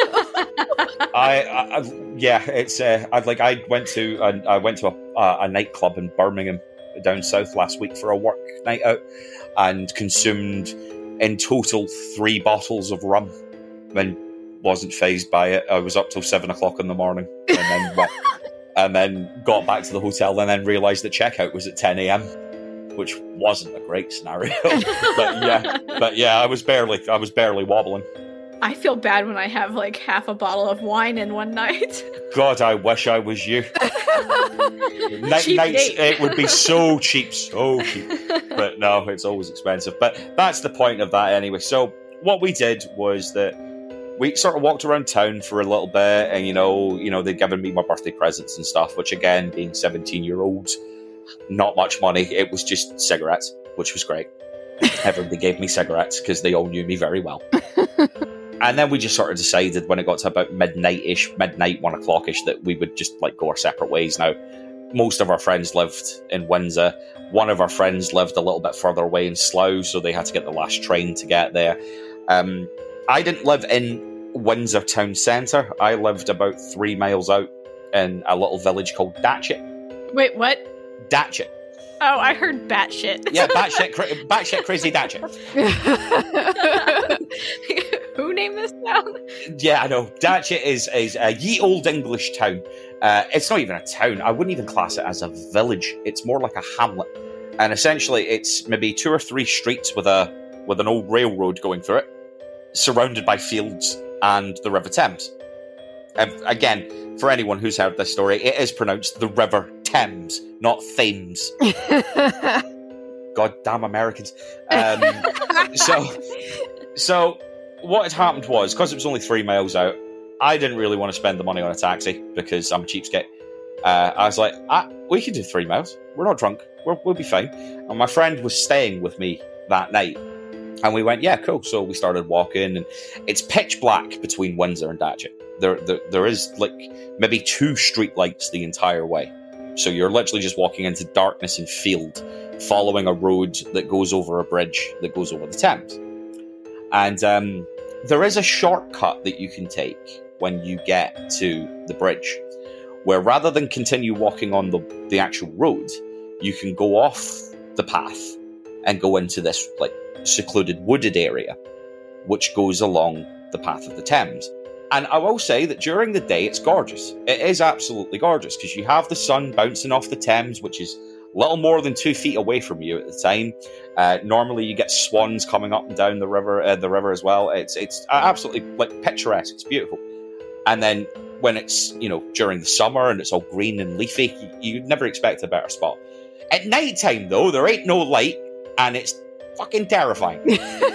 [SPEAKER 4] I, I, I, yeah, it's uh, I'd like I went to a, I went to a, uh, a nightclub in Birmingham down south last week for a work night out, and consumed in total three bottles of rum, and wasn't phased by it. I was up till seven o'clock in the morning, and then went, and then got back to the hotel, and then realised that checkout was at ten a.m. which wasn't a great scenario. but yeah, but yeah, I was barely, I was barely wobbling.
[SPEAKER 3] I feel bad when I have like half a bottle of wine in one night.
[SPEAKER 4] God, I wish I was you. Night,
[SPEAKER 3] Cheap
[SPEAKER 4] nights,
[SPEAKER 3] date.
[SPEAKER 4] it would be so cheap, so cheap. But no, it's always expensive. But that's the point of that anyway. So what we did was that we sort of walked around town for a little bit, and you know, you know, they'd given me my birthday presents and stuff. Which again, being seventeen-year-olds. Not much money. It was just cigarettes, which was great. Everybody gave me cigarettes because they all knew me very well. And then we just sort of decided when it got to about midnight-ish, midnight, one o'clock-ish, that we would just like go our separate ways. Now, most of our friends lived in Windsor. One of our friends lived a little bit further away in Slough, so they had to get the last train to get there. Um, I didn't live in Windsor town centre. I lived about three miles out in a little village called Datchet.
[SPEAKER 3] Wait, what?
[SPEAKER 4] Datchet.
[SPEAKER 3] Oh, I heard batshit.
[SPEAKER 4] Yeah, batshit, cra- batshit crazy Datchet.
[SPEAKER 3] Who named this town?
[SPEAKER 4] Yeah, I know. Datchet is is a ye old English town. Uh, it's not even a town. I wouldn't even class it as a village. It's more like a hamlet. And essentially, it's maybe two or three streets with a with an old railroad going through it, surrounded by fields and the River Thames. And again, for anyone who's heard this story, it is pronounced the River Thames, not Thames. God damn Americans. Um, so, so what had happened was, because it was only three miles out, I didn't really want to spend the money on a taxi because I'm a cheapskate. Uh, I was like, ah, we can do three miles. We're not drunk. We're, we'll be fine. And my friend was staying with me that night. And we went, yeah, cool. So we started walking, and it's pitch black between Windsor and Datchet. There, there, there is like maybe two street lights the entire way. So you're literally just walking into darkness and field, following a road that goes over a bridge that goes over the Thames. And um, there is a shortcut that you can take when you get to the bridge, where rather than continue walking on the, the actual road, you can go off the path and go into this like secluded wooded area, which goes along the path of the Thames. And I will say that during the day, it's gorgeous. It is absolutely gorgeous because you have the sun bouncing off the Thames, which is a little more than two feet away from you at the time. Uh, normally, you get swans coming up and down the river, uh, the river as well. It's it's absolutely like picturesque. It's beautiful. And then when it's you know during the summer and it's all green and leafy, you, you'd never expect a better spot. At night time, though, there ain't no light, and it's fucking terrifying,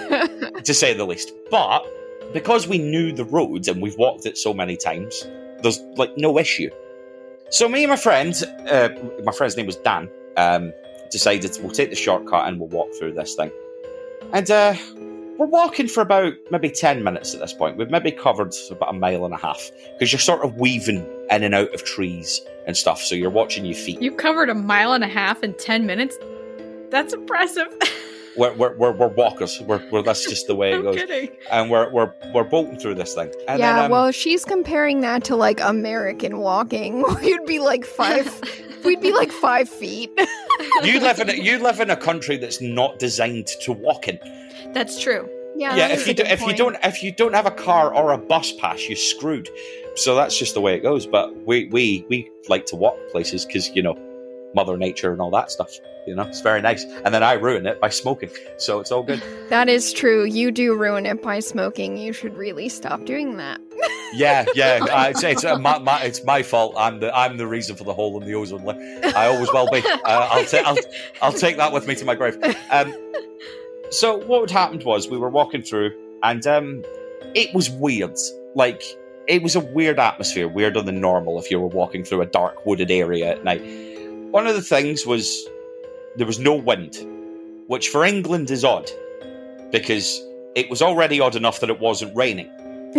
[SPEAKER 4] to say the least. But because we knew the roads and we've walked it so many times, there's like no issue. So me and my friend, uh, my friend's name was Dan, um, decided we'll take the shortcut and we'll walk through this thing. And uh, we're walking for about maybe ten minutes at this point. We've maybe covered about a mile and a half because you're sort of weaving in and out of trees and stuff. So you're watching your feet.
[SPEAKER 3] You covered a mile and a half in ten minutes? That's impressive.
[SPEAKER 4] We're, we're, we're, we're walkers. We're, we're, that's just the way it
[SPEAKER 3] I'm
[SPEAKER 4] goes.
[SPEAKER 3] kidding.
[SPEAKER 4] And we're, we're, we're bolting through this thing. And
[SPEAKER 2] yeah,
[SPEAKER 4] then, um,
[SPEAKER 2] well, she's comparing that to like American walking. We'd be like five. We'd be like five feet.
[SPEAKER 4] you live in a, you live in a country that's not designed to walk in.
[SPEAKER 3] That's true.
[SPEAKER 2] Yeah,
[SPEAKER 4] Yeah,
[SPEAKER 2] that's
[SPEAKER 4] if
[SPEAKER 2] a
[SPEAKER 4] you do,
[SPEAKER 2] good
[SPEAKER 4] if you
[SPEAKER 2] point.
[SPEAKER 4] don't if you don't have a car or a bus pass, you're screwed. So that's just the way it goes. But we we, we like to walk places because you know, Mother Nature and all that stuff. You know, it's very nice. And then I ruin it by smoking, so it's all good.
[SPEAKER 2] That is true. You do ruin it by smoking. You should really stop doing that.
[SPEAKER 4] Yeah, yeah. Uh, it's it's, uh, my, my, it's my fault. I'm the I'm the reason for the hole in the ozone layer. I always will be. Uh, I'll, ta- I'll I'll take that with me to my grave. Um, so what had happened was we were walking through, and um, it was weird. Like it was a weird atmosphere, weirder than normal if you were walking through a dark wooded area at night. One of the things was there was no wind, which for England is odd because it was already odd enough that it wasn't raining.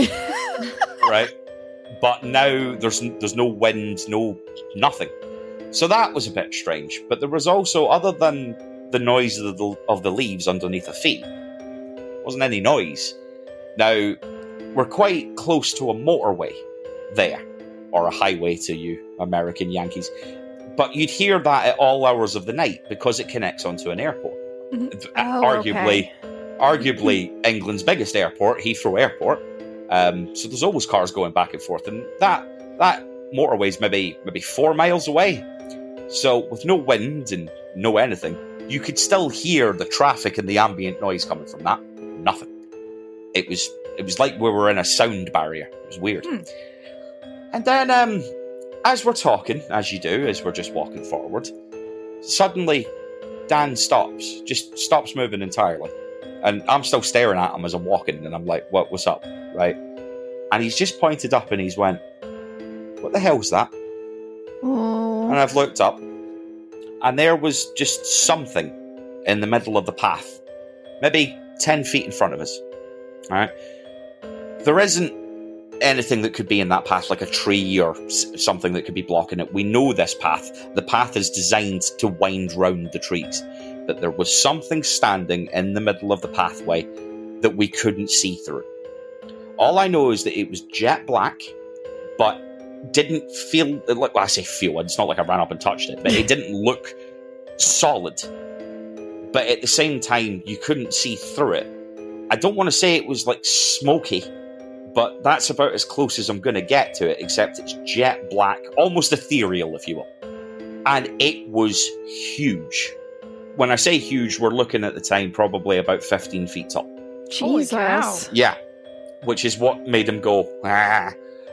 [SPEAKER 4] Right, but now there's there's no wind, no nothing. So that was a bit strange. But there was also, other than the noise of the of the leaves underneath the feet, wasn't any noise. Now we're quite close to a motorway there, or a highway to you American Yankees. But you'd hear that at all hours of the night because it connects onto an airport.
[SPEAKER 2] Oh,
[SPEAKER 4] arguably,
[SPEAKER 2] okay.
[SPEAKER 4] arguably England's biggest airport, Heathrow Airport. Um, so there's always cars going back and forth, and that that motorway's maybe maybe four miles away. So with no wind and no anything, you could still hear the traffic and the ambient noise coming from that. Nothing. It was it was like we were in a sound barrier. It was weird. Hmm. And then, um, as we're talking, as you do, as we're just walking forward, suddenly Dan stops, just stops moving entirely. And I'm still staring at him as I'm walking, and I'm like, what, what's up, right? And he's just pointed up and he's went, what the hell's that?
[SPEAKER 2] Oh.
[SPEAKER 4] And I've looked up, and there was just something in the middle of the path, maybe ten feet in front of us, all right? There isn't anything that could be in that path, like a tree or something that could be blocking it. We know this path. The path is designed to wind round the trees. That there was something standing in the middle of the pathway that we couldn't see through. All I know is that it was jet black, but didn't feel, like, well, I say feel, it's not like I ran up and touched it, but it didn't look solid. But at the same time, you couldn't see through it. I don't want to say it was like smoky, but that's about as close as I'm going to get to it, except it's jet black, almost ethereal, if you will. And it was huge. When I say huge, we're looking at the time probably about fifteen feet tall.
[SPEAKER 2] Jesus.
[SPEAKER 4] Yeah, which is what made him go, ah. Um,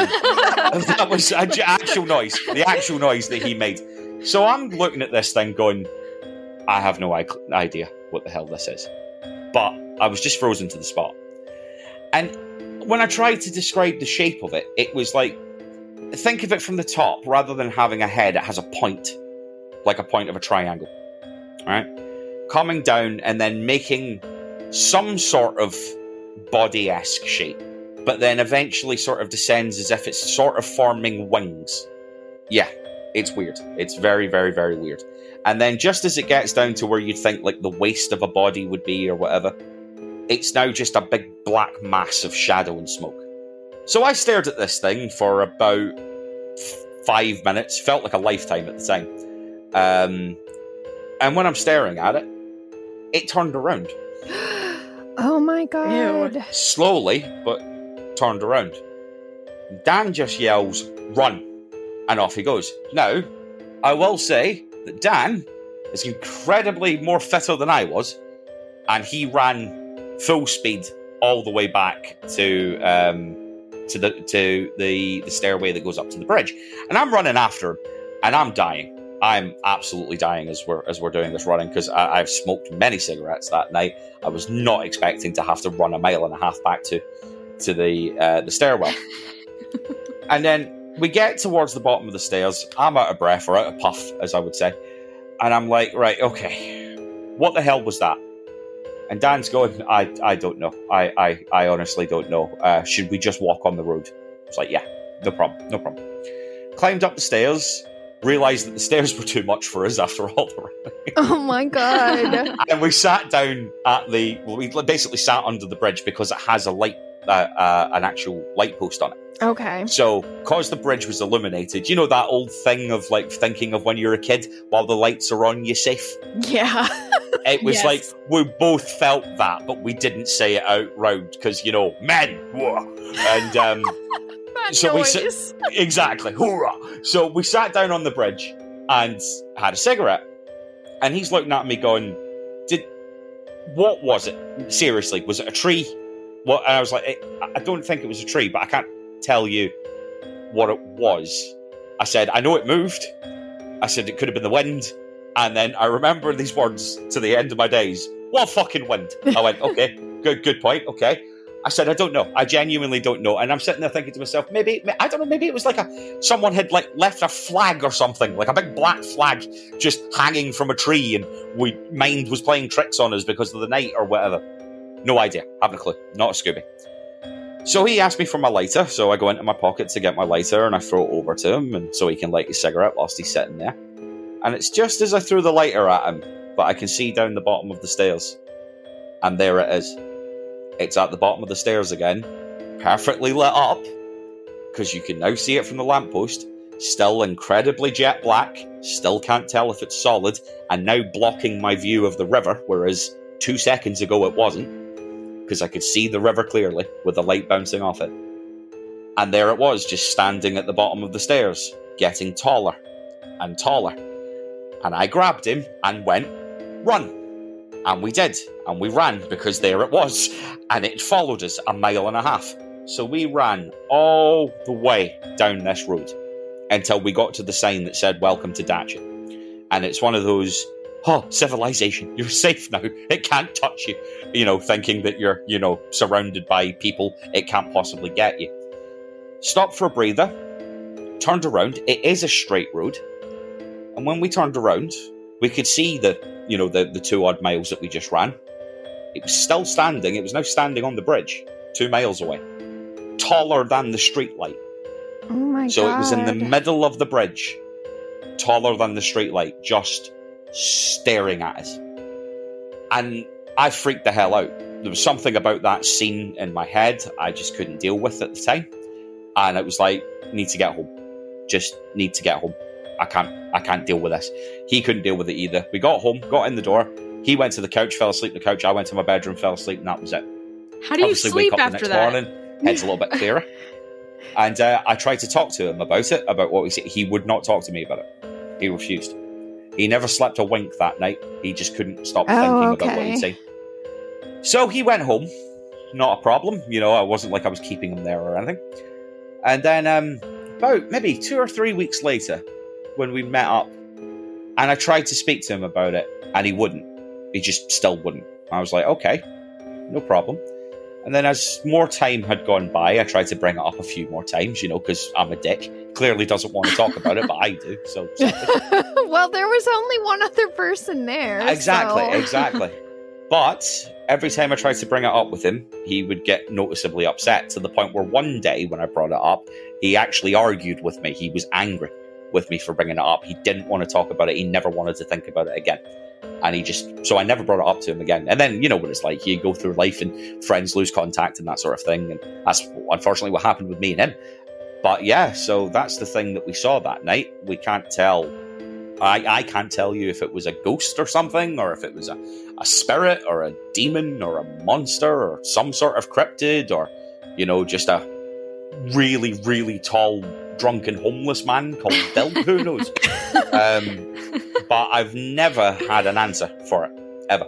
[SPEAKER 4] that was a, actual noise, the actual noise that he made. So I'm looking at this thing going, I have no idea what the hell this is. But I was just frozen to the spot. And when I tried to describe the shape of it, it was like, think of it from the top, rather than having a head, it has a point, like a point of a triangle. Right, coming down and then making some sort of body-esque shape, but then eventually sort of descends as if it's sort of forming wings. Yeah, it's weird. It's very, very, very weird. And then just as it gets down to where you'd think like the waist of a body would be or whatever, it's now just a big black mass of shadow and smoke. So I stared at this thing for about f- five minutes, felt like a lifetime at the time. Um... And when I'm staring at it, it turned around.
[SPEAKER 2] Oh my god.
[SPEAKER 3] Ew.
[SPEAKER 4] Slowly, but turned around. Dan just yells, run. And off he goes. Now, I will say that Dan is incredibly more fitter than I was. And he ran full speed all the way back to um, to the to the, the stairway that goes up to the bridge. And I'm running after him, and I'm dying. I'm absolutely dying as we're as we're doing this running, because I've smoked many cigarettes that night. I was not expecting to have to run a mile and a half back to to the uh, the stairwell. And then we get towards the bottom of the stairs. I'm out of breath, or out of puff, as I would say. And I'm like, right, okay, what the hell was that? And Dan's going, I I don't know. I I, I honestly don't know. Uh, should we just walk on the road? It's like, yeah, no problem, no problem. Climbed up the stairs. Realised that the stairs were too much for us after all the running.
[SPEAKER 2] Oh my god.
[SPEAKER 4] And we sat down at the, well, we basically sat under the bridge because it has a light, uh, uh, an actual light post on it.
[SPEAKER 2] Okay.
[SPEAKER 4] So, because the bridge was illuminated, you know that old thing of like thinking of when you're a kid, while the lights are on, you're safe?
[SPEAKER 3] Yeah.
[SPEAKER 4] It was
[SPEAKER 3] Yes.
[SPEAKER 4] like, we both felt that, but we didn't say it out loud because, you know, men! Whoa. And, um...
[SPEAKER 3] That
[SPEAKER 4] So we
[SPEAKER 3] noise.
[SPEAKER 4] s- exactly, hoorah! So we sat down on the bridge and had a cigarette, and he's looking at me going, "Did what was it? Seriously, was it a tree?" What? And I was like, "I don't think it was a tree, but I can't tell you what it was. I said, I know it moved. I said, it could have been the wind. And then I remember these words to the end of my days. What fucking wind? I went, okay, good good point, okay. I said, I don't know. I genuinely don't know. And I'm sitting there thinking to myself, maybe, I don't know, maybe it was like a someone had like left a flag or something, like a big black flag just hanging from a tree, and we mind was playing tricks on us because of the night or whatever. No idea. Haven't a clue. Not a Scooby. So he asked me for my lighter, so I go into my pocket to get my lighter, and I throw it over to him, and so he can light his cigarette whilst he's sitting there. And it's just as I threw the lighter at him, but I can see down the bottom of the stairs. And there it is. It's at the bottom of the stairs again, perfectly lit up, because you can now see it from the lamppost, still incredibly jet black, still can't tell if it's solid, and now blocking my view of the river, whereas two seconds ago it wasn't, because I could see the river clearly with the light bouncing off it. And there it was, just standing at the bottom of the stairs, getting taller and taller. And I grabbed him and went, run. And we did. And we ran because there it was. And it followed us a mile and a half. So we ran all the way down this road until we got to the sign that said, welcome to Datchet. And it's one of those, oh, civilization, you're safe now. It can't touch you. You know, thinking that you're, you know, surrounded by people, it can't possibly get you. Stopped for a breather, turned around. It is a straight road. And when we turned around, we could see the, you know, the, the two odd miles that we just ran. It was still standing. It was now standing on the bridge, two miles away. Taller than the street light.
[SPEAKER 2] Oh my
[SPEAKER 4] so
[SPEAKER 2] god.
[SPEAKER 4] It was in the middle of the bridge, taller than the street light, just staring at us. And I freaked the hell out. There was something about that scene in my head I just couldn't deal with at the time. And it was like, need to get home. Just need to get home. I can't I can't deal with this. He couldn't deal with it either. We got home, got in the door. He went to the couch, fell asleep on the couch. I went to my bedroom, fell asleep, and that was it.
[SPEAKER 3] How do you
[SPEAKER 4] Obviously,
[SPEAKER 3] sleep
[SPEAKER 4] wake up
[SPEAKER 3] after
[SPEAKER 4] the next
[SPEAKER 3] that?
[SPEAKER 4] morning, head's a little bit clearer. And uh, I tried to talk to him about it, about what he said. He would not talk to me about it. He refused. He never slept a wink that night. He just couldn't stop
[SPEAKER 2] Oh,
[SPEAKER 4] thinking
[SPEAKER 2] okay.
[SPEAKER 4] about what he'd say. So he went home. Not a problem. You know, I wasn't like I was keeping him there or anything. And then um, about maybe two or three weeks later, when we met up, and I tried to speak to him about it, and he wouldn't. He just still wouldn't. I was like, okay, no problem. And then as more time had gone by, I tried to bring it up a few more times, you know, because I'm a dick. Clearly doesn't want to talk about it, but I do. So, so.
[SPEAKER 2] Well, there was only one other person there.
[SPEAKER 4] Exactly,
[SPEAKER 2] so.
[SPEAKER 4] exactly. But every time I tried to bring it up with him, he would get noticeably upset, to the point where one day when I brought it up, he actually argued with me. He was angry with me for bringing it up. He didn't want to talk about it. He never wanted to think about it again. And he just, so I never brought it up to him again. And then, you know what it's like, you go through life and friends lose contact and that sort of thing. And that's unfortunately what happened with me and him. But yeah, so that's the thing that we saw that night. We can't tell, I, I can't tell you if it was a ghost or something, or if it was a, a spirit or a demon or a monster or some sort of cryptid, or, you know, just a really, really tall, drunken homeless man called Bill. Who knows? Um, but I've never had an answer for it, ever.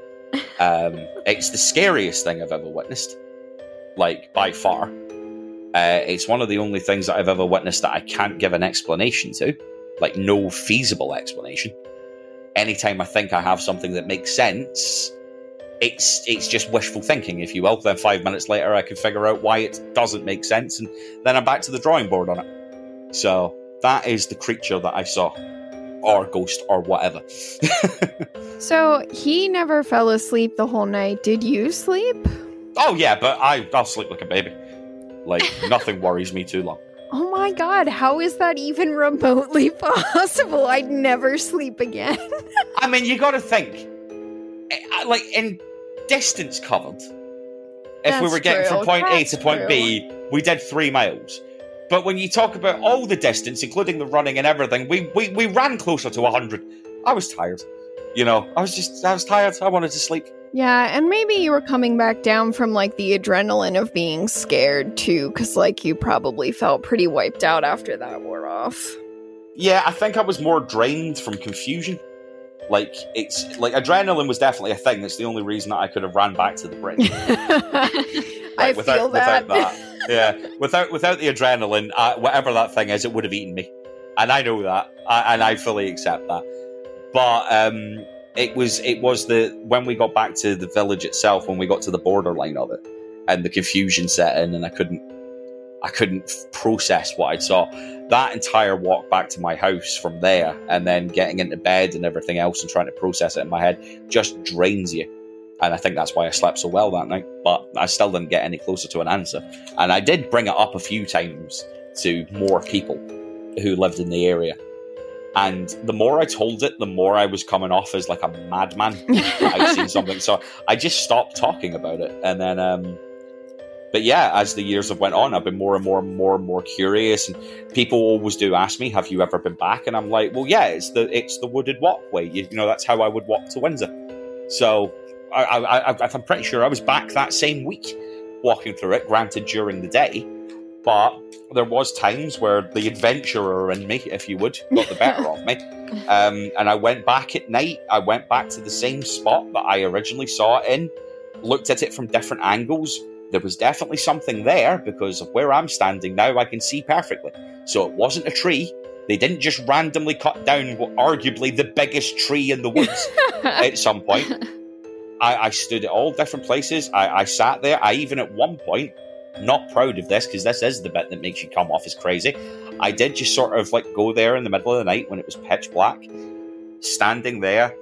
[SPEAKER 4] Um, it's the scariest thing I've ever witnessed, like, by far. Uh, it's one of the only things that I've ever witnessed that I can't give an explanation to, like, no feasible explanation. Anytime I think I have something that makes sense, it's it's just wishful thinking, if you will. Then five minutes later, I can figure out why it doesn't make sense, and then I'm back to the drawing board on it. So that is the creature that I saw, or ghost, or whatever.
[SPEAKER 2] So he never fell asleep the whole night. Did you sleep?
[SPEAKER 4] Oh yeah, but I, I'll sleep like a baby. Like, nothing worries me too long.
[SPEAKER 2] Oh my god, how is that even remotely possible? I'd never sleep again.
[SPEAKER 4] I mean, you got to think, eh, like, in distance covered, if
[SPEAKER 2] That's
[SPEAKER 4] we were getting
[SPEAKER 2] true.
[SPEAKER 4] from point A
[SPEAKER 2] That's
[SPEAKER 4] to point
[SPEAKER 2] true.
[SPEAKER 4] B, we did three miles. But when you talk about all the distance, including the running and everything, we, we, we ran closer to one hundred. I was tired. You know, I was just, I was tired. I wanted to sleep.
[SPEAKER 2] Yeah, and maybe you were coming back down from, like, the adrenaline of being scared, too, because, like, you probably felt pretty wiped out after that wore off.
[SPEAKER 4] Yeah, I think I was more drained from confusion. Like, it's, like, adrenaline was definitely a thing. That's the only reason that I could have ran back to the bridge.
[SPEAKER 2] I
[SPEAKER 4] Like, without,
[SPEAKER 2] feel that.
[SPEAKER 4] Without that, Yeah, without without the adrenaline, uh, whatever that thing is, it would have eaten me, and I know that, I, and I fully accept that. But um, it was it was the when we got back to the village itself, when we got to the borderline of it, and the confusion set in, and I couldn't I couldn't process what I saw. That entire walk back to my house from there, and then getting into bed and everything else, and trying to process it in my head, just drains you. And I think that's why I slept so well that night. But I still didn't get any closer to an answer. And I did bring it up a few times to more people who lived in the area. And the more I told it, the more I was coming off as like a madman. I'd seen something. So I just stopped talking about it. And then, um, but yeah, as the years have went on, I've been more and more and more and more curious. And people always do ask me, have you ever been back? And I'm like, well, yeah, it's the it's the wooded walkway. You, you know, that's how I would walk to Windsor. So I, I, I, I'm pretty sure I was back that same week walking through it, granted during the day. But there was times where the adventurer in me, if you would, got the better of me. Um, and I went back at night. I went back to the same spot that I originally saw it in, looked at it from different angles. There was definitely something there because of where I'm standing now, I can see perfectly. So it wasn't a tree. They didn't just randomly cut down what arguably the biggest tree in the woods at some point. I, I stood at all different places. I, I sat there. I even at one point, not proud of this because this is the bit that makes you come off as crazy, I did just sort of like go there in the middle of the night when it was pitch black, standing there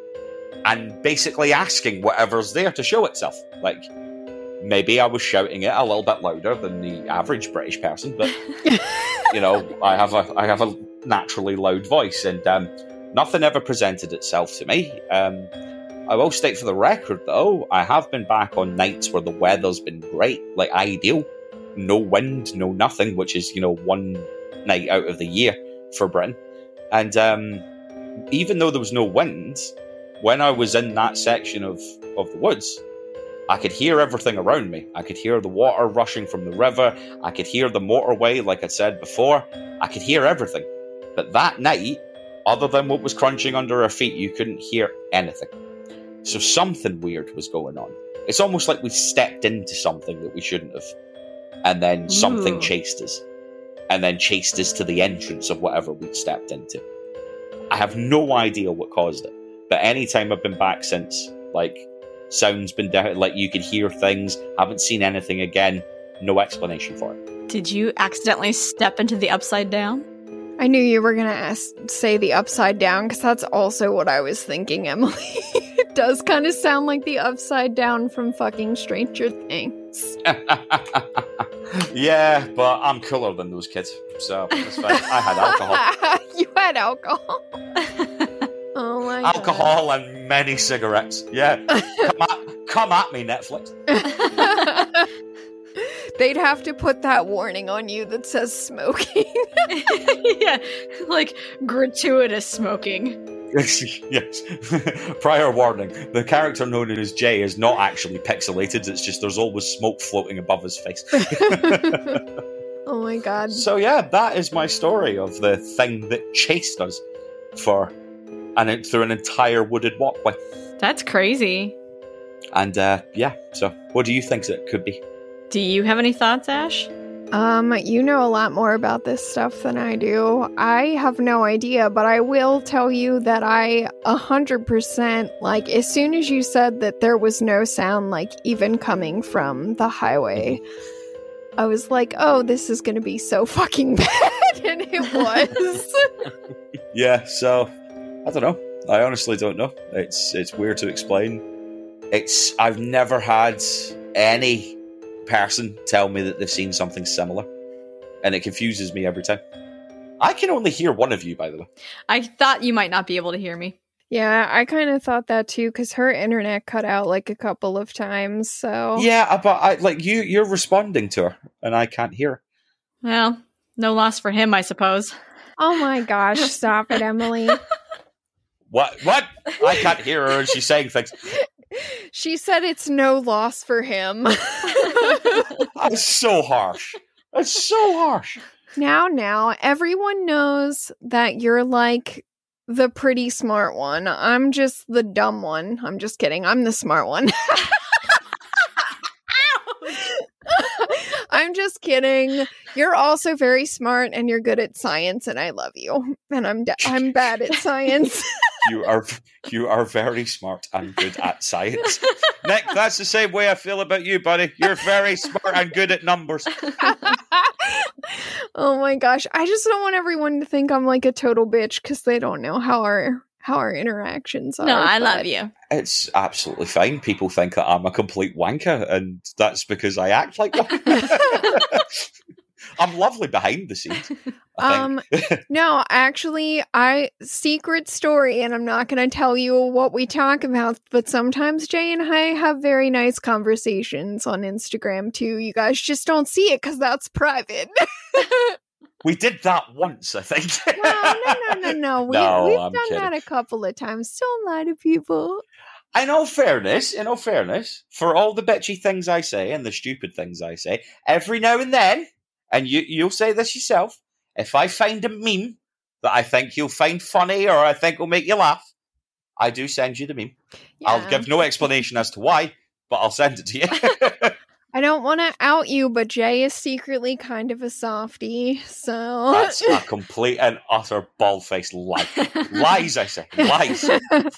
[SPEAKER 4] and basically asking whatever's there to show itself. Like, maybe I was shouting it a little bit louder than the average British person, but you know, I have a I have a naturally loud voice, and um, nothing ever presented itself to me. Um, I will state for the record, though, I have been back on nights where the weather's been great, like ideal. No wind, no nothing, which is, you know, one night out of the year for Britain. And um, even though there was no wind, when I was in that section of, of the woods, I could hear everything around me. I could hear the water rushing from the river. I could hear the motorway, like I said before. I could hear everything. But that night, other than what was crunching under our feet, you couldn't hear anything. So something weird was going on. It's almost like we stepped into something that we shouldn't have. And then something
[SPEAKER 3] Ooh.
[SPEAKER 4] chased us. And then chased us to the entrance of whatever we'd stepped into. I have no idea what caused it. But anytime I've been back since, like, sound's been down, like you could hear things, haven't seen anything again, no explanation for it.
[SPEAKER 3] Did you accidentally step into the upside down?
[SPEAKER 2] I knew you were going to ask, say the upside down, because that's also what I was thinking, Emily. It does kind of sound like the upside down from fucking Stranger Things.
[SPEAKER 4] Yeah, but I'm cooler than those kids, so it's fine. I had alcohol.
[SPEAKER 2] You had alcohol. Oh my god.
[SPEAKER 4] Alcohol and many cigarettes. Yeah. Come at, come at me, Netflix.
[SPEAKER 2] They'd have to put that warning on you that says smoking.
[SPEAKER 3] Yeah, like gratuitous smoking.
[SPEAKER 4] Yes. Prior warning. The character known as Jay is not actually pixelated. It's just there's always smoke floating above his face.
[SPEAKER 2] Oh my god.
[SPEAKER 4] So yeah, that is my story of the thing that chased us for and through an entire wooded walkway.
[SPEAKER 3] That's crazy.
[SPEAKER 4] And uh, yeah, so what do you think it could be?
[SPEAKER 3] Do you have any thoughts, Ash?
[SPEAKER 2] Um, you know a lot more about this stuff than I do. I have no idea, but I will tell you that I a hundred percent, like, as soon as you said that there was no sound, like, even coming from the highway, I was like, oh, this is gonna be so fucking bad, and it was.
[SPEAKER 4] Yeah, so, I don't know. I honestly don't know. It's it's weird to explain. It's I've never had any person tell me that they've seen something similar, and it confuses me every time. I can only hear one of you, by the way.
[SPEAKER 3] I thought you might not be able to hear me.
[SPEAKER 2] Yeah, I kind of thought that too, because her internet cut out like a couple of times, so...
[SPEAKER 4] Yeah, but I, like you, you're responding to her, and I can't hear her.
[SPEAKER 3] Well, no loss for him, I suppose.
[SPEAKER 2] Oh my gosh, stop it, Emily.
[SPEAKER 4] What? What? I can't hear her, and she's saying things.
[SPEAKER 2] She said it's no loss for him.
[SPEAKER 4] That's so harsh. That's so harsh.
[SPEAKER 2] Now, now, everyone knows that you're like the pretty smart one. I'm just the dumb one. I'm just kidding. I'm the smart one. I'm I'm just kidding. You're also very smart and you're good at science, and I love you. And I'm d- I'm bad at science.
[SPEAKER 4] You are you are very smart and good at science. Nick, that's the same way I feel about you, buddy. You're very smart and good at numbers.
[SPEAKER 2] Oh my gosh. I just don't want everyone to think I'm like a total bitch because they don't know how our how our interactions are.
[SPEAKER 3] No, I
[SPEAKER 2] but...
[SPEAKER 3] love you.
[SPEAKER 4] It's absolutely fine. People think that I'm a complete wanker, and that's because I act like one. I'm lovely behind the scenes.
[SPEAKER 2] Um, no, actually, I secret story, and I'm not going to tell you what we talk about, but sometimes Jay and I have very nice conversations on Instagram too. You guys just don't see it because that's private.
[SPEAKER 4] We did that once, I think.
[SPEAKER 2] Well, no, no, no, no. We,
[SPEAKER 4] No,
[SPEAKER 2] we've
[SPEAKER 4] I'm
[SPEAKER 2] done
[SPEAKER 4] kidding.
[SPEAKER 2] that a couple of times. Don't lie to people.
[SPEAKER 4] In all fairness, in all fairness, for all the bitchy things I say and the stupid things I say, every now and then, and you, you'll say this yourself, if I find a meme that I think you'll find funny or I think will make you laugh, I do send you the meme.
[SPEAKER 2] Yeah.
[SPEAKER 4] I'll give no explanation as to why, but I'll send it to you.
[SPEAKER 2] I don't want to out you, but Jay is secretly kind of a softie, so...
[SPEAKER 4] That's a complete and utter bald-faced lie. Lies, I say. Lies.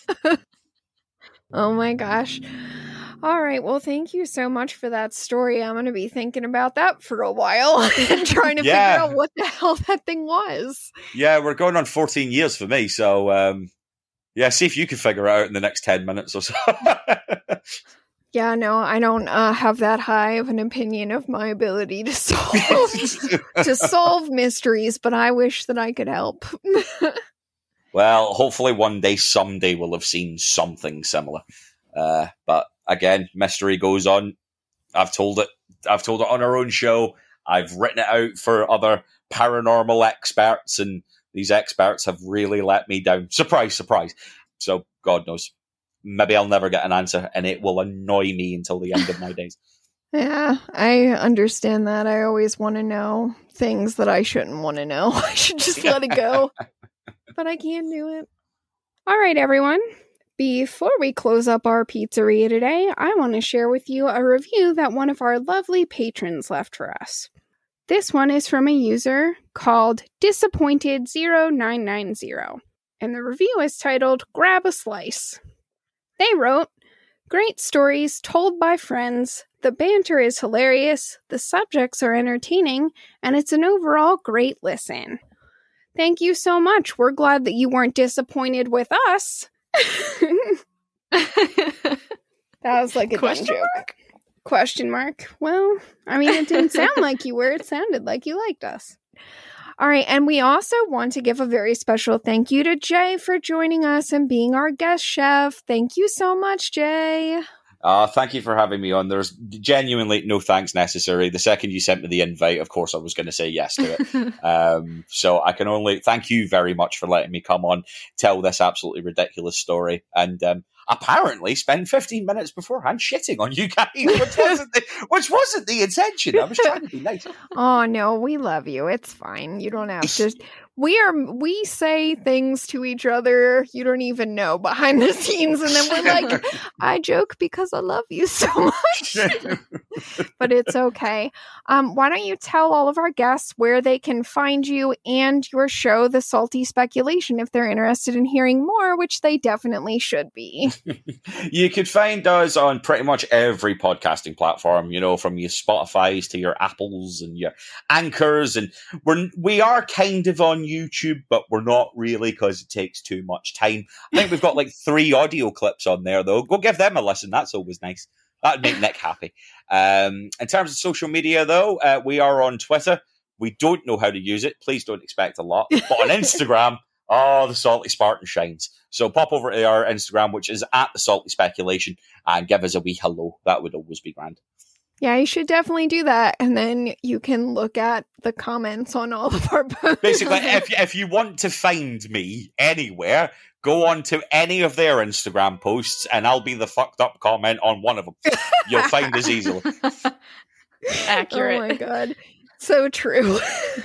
[SPEAKER 2] Oh my gosh. All right, well, thank you so much for that story. I'm going to be thinking about that for a while and trying to
[SPEAKER 4] Yeah.
[SPEAKER 2] figure out what the hell that thing was.
[SPEAKER 4] Yeah, we're going on fourteen years for me, so um, yeah, see if you can figure it out in the next ten minutes or so.
[SPEAKER 2] Yeah, no, I don't uh, have that high of an opinion of my ability to solve to solve mysteries, but I wish that I could help.
[SPEAKER 4] Well, hopefully one day, someday, we'll have seen something similar. Uh, but again, mystery goes on. I've told it. I've told it on our own show. I've written it out for other paranormal experts, and these experts have really let me down. Surprise, surprise. So God knows. Maybe I'll never get an answer, and it will annoy me until the end of my days.
[SPEAKER 2] Yeah, I understand that. I always want to know things that I shouldn't want to know. I should just let it go. But I can't do it. All right, everyone. Before we close up our pizzeria today, I want to share with you a review that one of our lovely patrons left for us. This one is from a user called Disappointed zero nine nine zero, and the review is titled Grab a Slice. They wrote, "Great stories told by friends, the banter is hilarious, the subjects are entertaining, and it's an overall great listen. Thank you so much. We're glad that you weren't disappointed with us." That was like a
[SPEAKER 3] Question
[SPEAKER 2] dumb joke. Question mark. Well, I mean, it didn't sound like you were. It sounded like you liked us. All right, and we also want to give a very special thank you to Jay for joining us and being our guest chef. Thank you so much, Jay.
[SPEAKER 4] Uh, thank you for having me on. There's genuinely no thanks necessary. The second you sent me the invite, of course, I was going to say yes to it. um, so I can only thank you very much for letting me come on, tell this absolutely ridiculous story, and um, apparently spend fifteen minutes beforehand shitting on you guys, which wasn't the, which wasn't the intention. I was trying to be nice.
[SPEAKER 2] Oh, no, we love you. It's fine. You don't have to. We are, we say things to each other you don't even know behind the scenes, and then we're like, I joke because I love you so much. But it's okay. Um, why don't you tell all of our guests where they can find you and your show, The Salty Speculation, if they're interested in hearing more, which they definitely should be.
[SPEAKER 4] You could find us on pretty much every podcasting platform, you know, from your Spotify's to your Apples and your Anchors, and we're, we are kind of on YouTube, but we're not really because it takes too much time. I think we've got like three audio clips on there, though. Go give them a listen. That's always nice. That'd make Nick happy. Um, in terms of social media, though, uh, we are on Twitter. We don't know how to use it. Please don't expect a lot. But on Instagram, oh, the Salty Spartan shines. So pop over to our Instagram, which is at the Salty Speculation, and give us a wee hello. That would always be grand.
[SPEAKER 2] Yeah, you should definitely do that. And then you can look at the comments on all of our posts.
[SPEAKER 4] Basically, if, if you want to find me anywhere, go on to any of their Instagram posts, and I'll be the fucked up comment on one of them. You'll find us easily.
[SPEAKER 3] Accurate.
[SPEAKER 2] Oh my god. So true.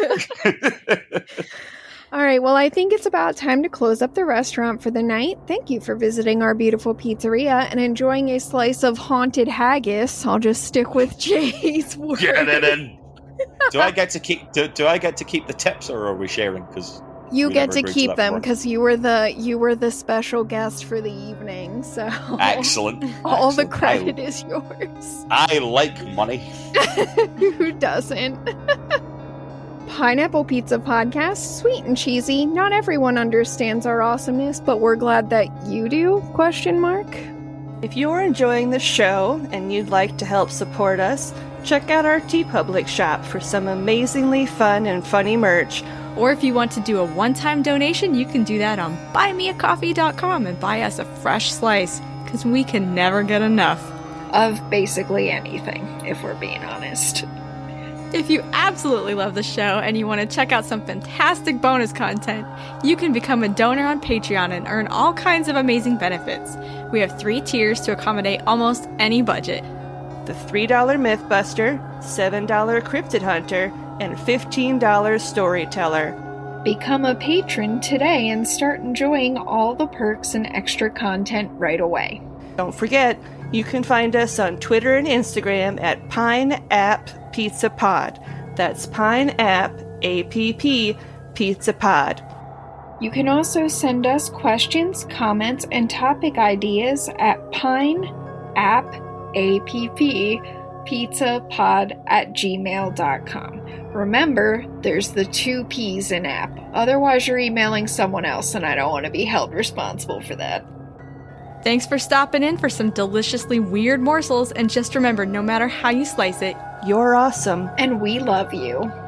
[SPEAKER 2] All right, well, I think it's about time to close up the restaurant for the night. Thank you for visiting our beautiful pizzeria and enjoying a slice of haunted haggis. I'll just stick with Jay's word.
[SPEAKER 4] Get it in. do I get to keep? Do, do I get to keep the tips, or are we sharing? Because
[SPEAKER 2] you get to keep them because you were the you were the special guest for the evening. So
[SPEAKER 4] excellent.
[SPEAKER 2] All
[SPEAKER 4] excellent.
[SPEAKER 2] the credit
[SPEAKER 4] I,
[SPEAKER 2] is yours.
[SPEAKER 4] I like money.
[SPEAKER 2] Who doesn't? Pineapple Pizza Podcast, sweet and cheesy. Not everyone understands our awesomeness, but we're glad that you do? Question mark.
[SPEAKER 1] If you're enjoying the show and you'd like to help support us, check out our TeePublic shop for some amazingly fun and funny merch.
[SPEAKER 3] Or if you want to do a one-time donation, you can do that on buy me a coffee dot com and buy us a fresh slice, because we can never get enough.
[SPEAKER 2] Of basically anything, if we're being honest.
[SPEAKER 3] If you absolutely love the show and you want to check out some fantastic bonus content, you can become a donor on Patreon and earn all kinds of amazing benefits. We have three tiers to accommodate almost any budget.
[SPEAKER 1] The three dollar Mythbuster, seven dollar Cryptid Hunter, and fifteen dollar Storyteller.
[SPEAKER 2] Become a patron today and start enjoying all the perks and extra content right away.
[SPEAKER 1] Don't forget, you can find us on Twitter and Instagram at Pine App Pizza Pod. That's Pine App A P P Pizza Pod.
[SPEAKER 2] You can also send us questions, comments, and topic ideas at Pine App A P P Pizza Pod at gmail dot com. Remember, there's the two P's in app. Otherwise, you're emailing someone else, and I don't want to be held responsible for that.
[SPEAKER 3] Thanks for stopping in for some deliciously weird morsels, and just remember, no matter how you slice it,
[SPEAKER 1] you're awesome.
[SPEAKER 2] And we love you.